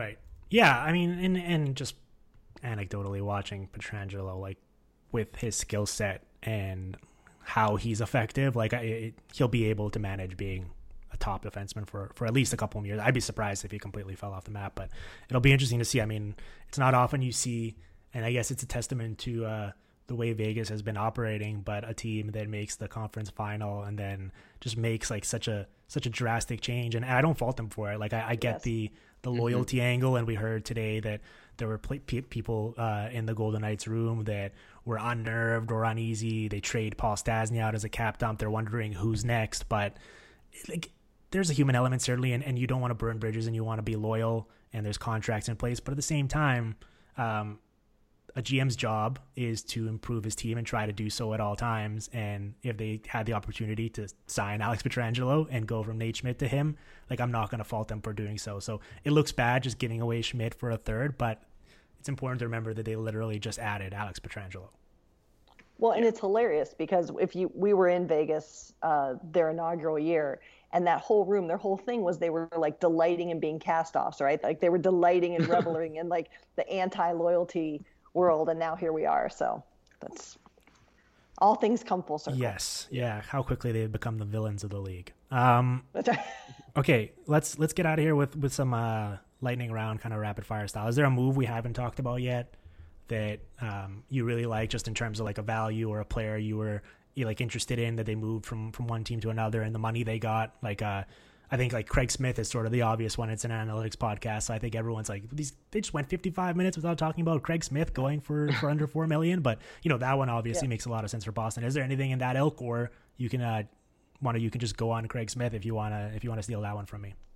Yeah, I mean, and and just anecdotally watching Pietrangelo, like with his skill set and how he's effective, like I, it, he'll be able to manage being a top defenseman for, for at least a couple of years. I'd be surprised if he completely fell off the map, but it'll be interesting to see. I mean, it's not often you see, and I guess it's a testament to uh, the way Vegas has been operating, but a team that makes the conference final and then just makes like such a such a drastic change. And I don't fault them for it. Like I, I get Yes. the the loyalty mm-hmm. angle, and we heard today that there were pl- pe- people uh, in the Golden Knights room that were unnerved or uneasy. They trade Paul Stastny out as a cap dump. They're wondering who's next, but like there's a human element certainly, and, and you don't want to burn bridges and you want to be loyal, and there's contracts in place. But at the same time, um, a G M's job is to improve his team and try to do so at all times. And if they had the opportunity to sign Alex Pietrangelo and go from Nate Schmidt to him, like I'm not going to fault them for doing so. So it looks bad just giving away Schmidt for a third, but it's important to remember that they literally just added Alex Pietrangelo. Well, and it's hilarious because if you we were in Vegas uh, their inaugural year, and that whole room, their whole thing was they were like delighting in being cast-offs, right? Like they were delighting and reveling in like the anti-loyalty world, and now here we are. So that's all things come full circle. Yes, yeah. How quickly they've become the villains of the league. Um, That's right. okay, let's let's get out of here with with some uh, lightning round kind of rapid fire style. Is there a move we haven't talked about yet that um, you really like, just in terms of like a value or a player you were you like interested in that they moved from from one team to another and the money they got? Like uh, I think like Craig Smith is sort of the obvious one. It's an analytics podcast, so I think everyone's like, these they just went fifty-five minutes without talking about Craig Smith going for, for under four million. But you know that one obviously yeah. makes a lot of sense for Boston. Is there anything in that ilk, or you can uh, want to you can just go on Craig Smith if you wanna if you wanna steal that one from me?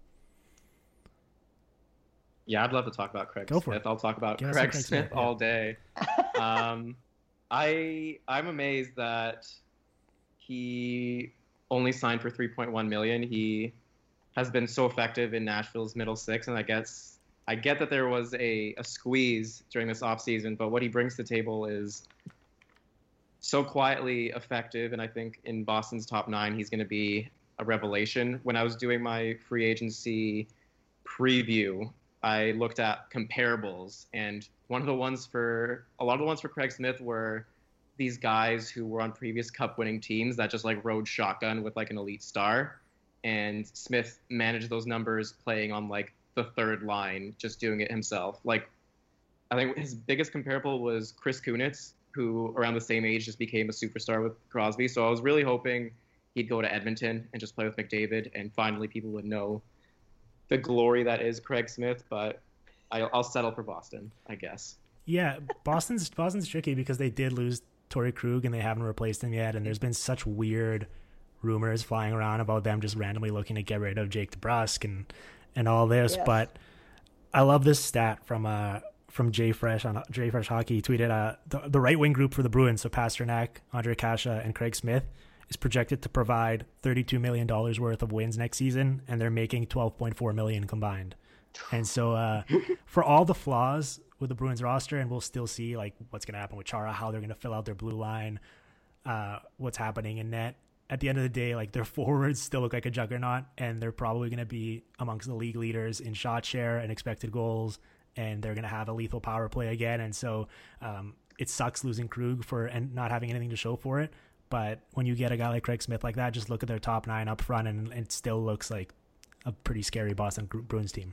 Yeah, I'd love to talk about Craig Go Smith. For it. I'll talk about Give Craig, Craig Smith, Smith all day. um, I I'm amazed that he only signed for three point one million dollars. He has been so effective in Nashville's middle six, and I guess I get that there was a, a squeeze during this offseason, but what he brings to the table is so quietly effective, and I think in Boston's top nine, he's going to be a revelation. When I was doing my free agency preview, I looked at comparables, and one of the ones for a lot of the ones for Craig Smith were these guys who were on previous cup-winning teams that just like rode shotgun with like an elite star. And Smith managed those numbers playing on like the third line, just doing it himself. Like, I think his biggest comparable was Chris Kunitz, who around the same age just became a superstar with Crosby. So I was really hoping he'd go to Edmonton and just play with McDavid, and finally people would know the glory that is Craig Smith. But I'll, I'll settle for Boston, I guess. Yeah, Boston's Boston's tricky because they did lose Torrey Krug and they haven't replaced him yet, and there's been such weird rumors flying around about them just randomly looking to get rid of Jake DeBrusk and and all this. Yes. But I love this stat from uh from Jay Fresh on Jay Fresh Hockey. He tweeted uh the, the right wing group for the Bruins, so Pasternak, Andre Kasha, and Craig Smith, is projected to provide thirty-two million dollars worth of wins next season, and they're making twelve point four million dollars combined. And so uh for all the flaws with the Bruins roster, and we'll still see like what's going to happen with Chara, how they're going to fill out their blue line, uh what's happening in net. At the end of the day, like their forwards still look like a juggernaut, and they're probably going to be amongst the league leaders in shot share and expected goals, and they're going to have a lethal power play again. And so um, it sucks losing Krug for and not having anything to show for it. But when you get a guy like Craig Smith like that, just look at their top nine up front, and, and it still looks like a pretty scary Boston Bruins team.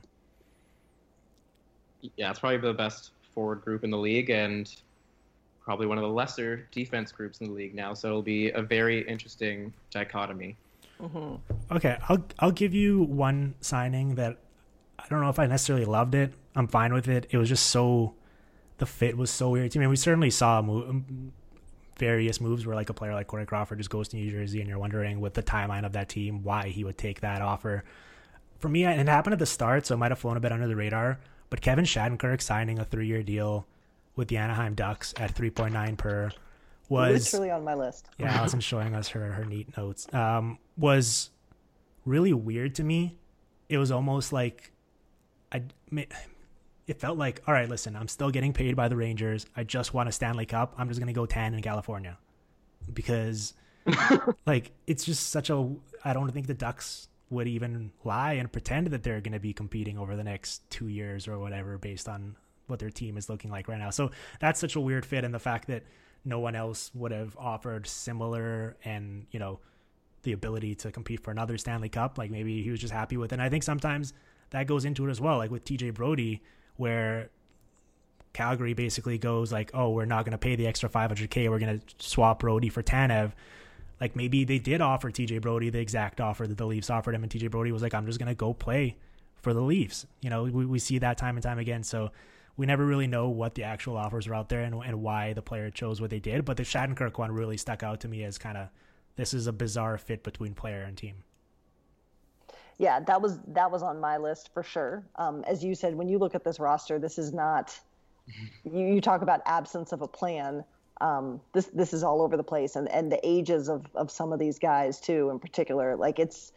Yeah, it's probably the best forward group in the league, and probably one of the lesser defense groups in the league now. So it'll be a very interesting dichotomy. Mm-hmm. Okay, I'll I'll give you one signing that I don't know if I necessarily loved it. I'm fine with it. It was just so, the fit was so weird to me. We certainly saw move, various moves where like a player like Corey Crawford just goes to New Jersey, and you're wondering with the timeline of that team why he would take that offer. For me, it happened at the start, so it might have flown a bit under the radar. But Kevin Shattenkirk signing a three-year deal with the Anaheim Ducks at three point nine per was literally on my list. Yeah, Allison's showing us her, her neat notes. Um, was really weird to me. It was almost like I it felt like, all right, listen, I'm still getting paid by the Rangers. I just won a Stanley Cup. I'm just going to go tan in California because like, it's just such a, I don't think the Ducks would even lie and pretend that they're going to be competing over the next two years or whatever based on what their team is looking like right now. So that's such a weird fit, and the fact that no one else would have offered similar and, you know, the ability to compete for another Stanley Cup, like maybe he was just happy with it. And I think sometimes that goes into it as well, like with T J Brodie, where Calgary basically goes like, oh, we're not going to pay the extra five hundred K, we're going to swap Brodie for Tanev. Like maybe they did offer T J Brodie the exact offer that the Leafs offered him, and T J Brodie was like, I'm just going to go play for the Leafs. You know, we, we see that time and time again. So we never really know what the actual offers are out there and, and why the player chose what they did. But the Shattenkirk one really stuck out to me as kind of, this is a bizarre fit between player and team. Yeah, that was that was on my list for sure. Um, as you said, when you look at this roster, this is not, you, you talk about absence of a plan. Um, this this is all over the place. And, and the ages of, of some of these guys too, in particular, like it's,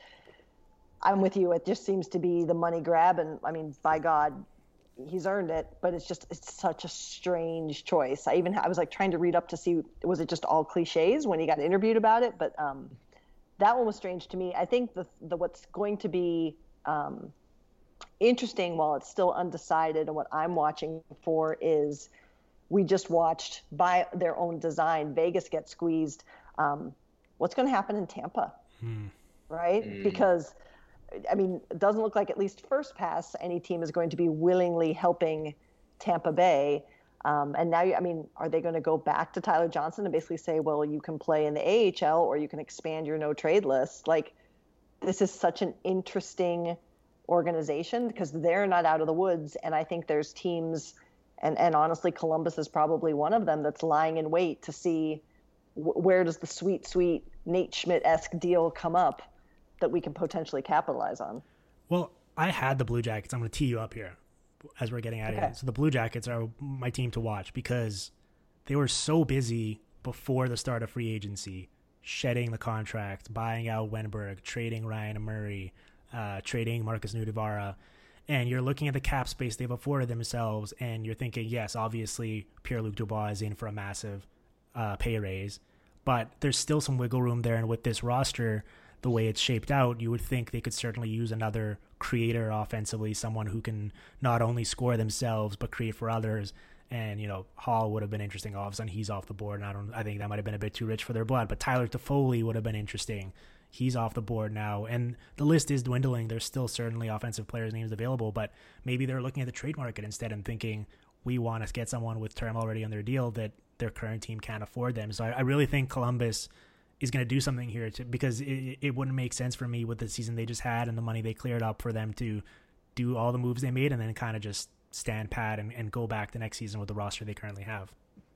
I'm with you. It just seems to be the money grab. And I mean, by God, he's earned it, but it's just, it's such a strange choice. I even, I was like trying to read up to see, was it just all cliches when he got interviewed about it? But um, that one was strange to me. I think the, the what's going to be um, interesting while it's still undecided, and what I'm watching for is, we just watched by their own design, Vegas get squeezed. Um, what's going to happen in Tampa, hmm. right? Mm. Because I mean, it doesn't look like, at least first pass, any team is going to be willingly helping Tampa Bay. Um, and now, I mean, are they going to go back to Tyler Johnson and basically say, well, you can play in the A H L or you can expand your no trade list? Like, this is such an interesting organization because they're not out of the woods. And I think there's teams, and, and honestly, Columbus is probably one of them, that's lying in wait to see w- where does the sweet, sweet Nate Schmidt-esque deal come up that we can potentially capitalize on. Well, I had the Blue Jackets. I'm going to tee you up here as we're getting out of Okay. here. So the Blue Jackets are my team to watch because they were so busy before the start of free agency, shedding the contract, buying out Wenberg, trading Ryan Murray, uh, trading Marcus Nudivara. And you're looking at the cap space they've afforded themselves, and you're thinking, yes, obviously Pierre-Luc Dubois is in for a massive uh, pay raise, but there's still some wiggle room there. And with this roster, the way it's shaped out, you would think they could certainly use another creator offensively, someone who can not only score themselves but create for others. And, you know, Hall would have been interesting. All of a sudden, he's off the board, and I don't. I think that might have been a bit too rich for their blood. But Tyler Toffoli would have been interesting. He's off the board now, and the list is dwindling. There's still certainly offensive players' names available, but maybe they're looking at the trade market instead and thinking, we want to get someone with term already on their deal that their current team can't afford them. So I, I really think Columbus is going to do something here to, because it, it wouldn't make sense for me with the season they just had and the money they cleared up for them to do all the moves they made and then kind of just stand pat and, and go back the next season with the roster they currently have.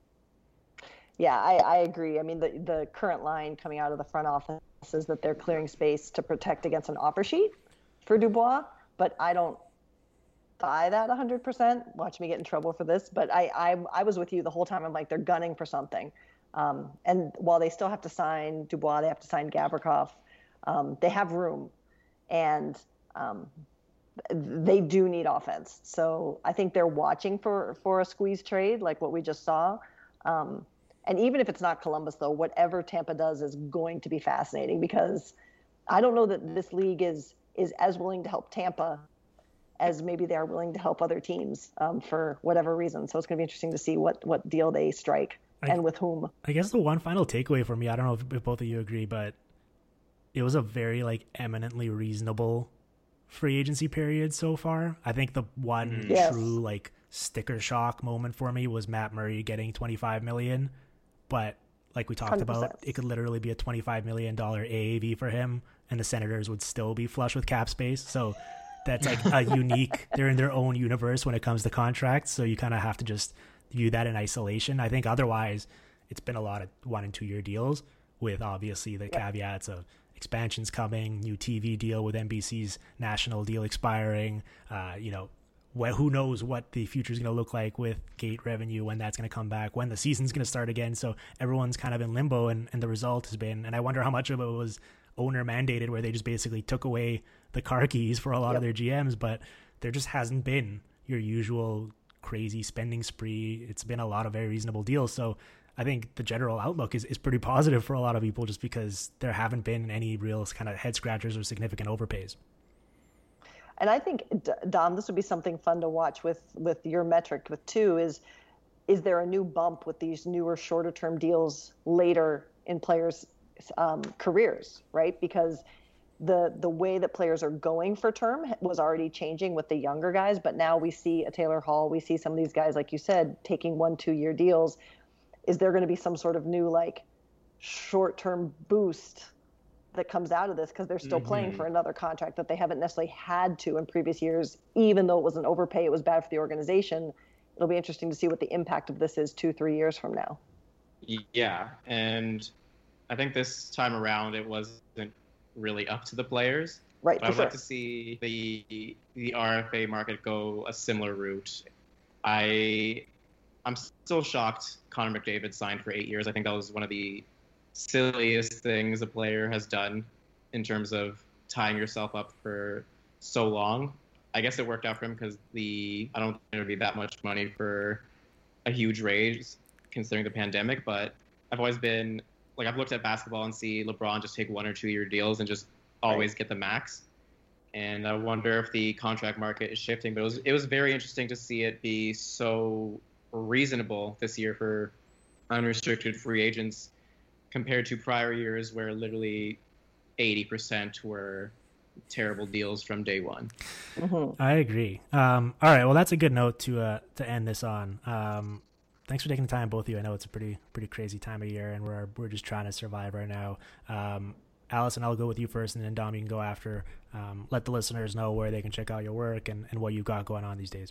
Yeah, I, I agree. I mean, the, the current line coming out of the front office is that they're clearing space to protect against an offer sheet for Dubois, but I don't buy that one hundred percent. Watch me get in trouble for this, but I, I, I was with you the whole time. I'm like, they're gunning for something. Um, and while they still have to sign Dubois, they have to sign Gavrikov, um, they have room, and um, they do need offense. So I think they're watching for, for a squeeze trade like what we just saw. Um, and even if it's not Columbus, though, whatever Tampa does is going to be fascinating, because I don't know that this league is is as willing to help Tampa as maybe they are willing to help other teams um, for whatever reason. So it's going to be interesting to see what, what deal they strike. I, and with whom. I guess the one final takeaway for me, I don't know if, if both of you agree, but it was a very like eminently reasonable free agency period so far. I think the one yes. true like sticker shock moment for me was Matt Murray getting twenty-five million, but like we talked one hundred percent about, it could literally be a twenty-five million dollars A A V for him, and the Senators would still be flush with cap space. So that's like a unique, they're in their own universe when it comes to contracts. So you kind of have to just view that in isolation. I think otherwise it's been a lot of one and two year deals with obviously the yeah. caveats of expansions coming, new T V deal with N B C's national deal expiring, uh, you know, wh- who knows what the future is going to look like with gate revenue, when that's going to come back, when the season's going to start again. So everyone's kind of in limbo, and, and the result has been, and I wonder how much of it was owner mandated, where they just basically took away the car keys for a lot yep. of their G Ms, but there just hasn't been your usual crazy spending spree. It's been a lot of very reasonable deals. So I think the general outlook is, is pretty positive for a lot of people just because there haven't been any real kind of head scratchers or significant overpays. And I think, Dom, this would be something fun to watch with, with your metric with two is, is there a new bump with these newer shorter term deals later in players' um, careers, right? Because the the way that players are going for term was already changing with the younger guys, but now we see a Taylor Hall, we see some of these guys, like you said, taking one, two year deals. Is there going to be some sort of new like short-term boost that comes out of this because they're still mm-hmm. playing for another contract that they haven't necessarily had to in previous years, even though it was an overpay, it was bad for the organization. It'll be interesting to see what the impact of this is two, three years from now. Yeah, and I think this time around it wasn't really up to the players. Right. But I would sure. like to see the the R F A market go a similar route. I I'm still shocked Connor McDavid signed for eight years. I think that was one of the silliest things a player has done in terms of tying yourself up for so long. I guess it worked out for him because the I don't think it would be that much money for a huge raise considering the pandemic. But I've always been like I've looked at basketball and see LeBron just take one or two year deals and just always right. get the max. And I wonder if the contract market is shifting. But it was it was very interesting to see it be so reasonable this year for unrestricted free agents compared to prior years where literally eighty percent were terrible deals from day one. Mm-hmm. I agree. Um, all right. Well, that's a good note to uh, to end this on. Um, thanks for taking the time, both of you. I know it's a pretty pretty crazy time of year, and we're we're just trying to survive right now. Um, Allison, I'll go with you first, and then Dom, you can go after. Um, let the listeners know where they can check out your work and, and what you've got going on these days.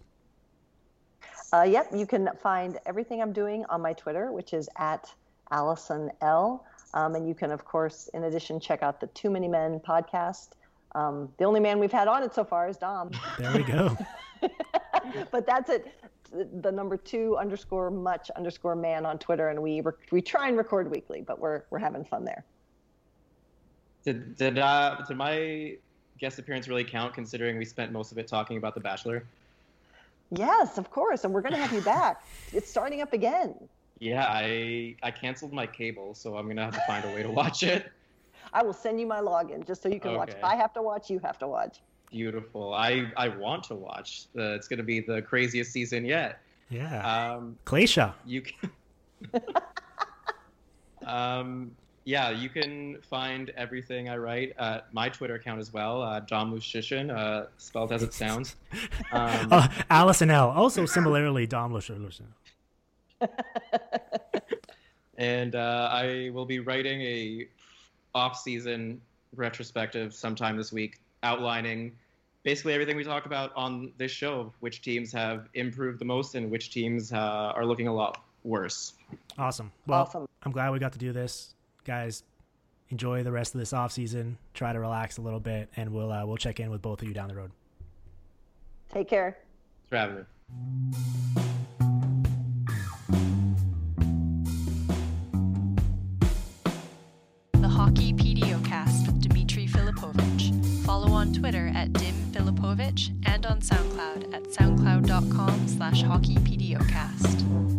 Uh, yep, you can find everything I'm doing on my Twitter, which is at Allison L. Um, and you can, of course, in addition, check out the Too Many Men podcast. Um, the only man we've had on it so far is Dom. There we go. But that's it. The number two underscore much underscore man on Twitter, and we rec- we try and record weekly, but we're we're having fun there. Did did uh did my guest appearance really count, considering we spent most of it talking about The Bachelor? Yes, of course, and we're gonna have you back. It's starting up again. Yeah, I I canceled my cable, so I'm gonna have to find a way to watch it. I will send you my login just so you can Okay. watch. If I have to watch, you have to watch. Beautiful. I, I want to watch. Uh, it's going to be the craziest season yet. Yeah. Um, Glacia. you can. um, yeah, you can find everything I write at my Twitter account as well, uh, Dom Lucian, uh, spelled as it sounds. Um, uh, Allison L. Also similarly, Dom Lucian. And uh, I will be writing a off-season retrospective sometime this week, outlining basically everything we talk about on this show, which teams have improved the most and which teams uh, are looking a lot worse. Awesome. Well, Awesome. I'm glad we got to do this. Guys, enjoy the rest of this off season. Try to relax a little bit, and we'll uh, we'll check in with both of you down the road. Take care. Thanks for having me. The Hockey PDOcast with Dmitry Filipovich. Follow on Twitter at Dim Filipovich and on SoundCloud at soundcloud.com slash hockeypdocast.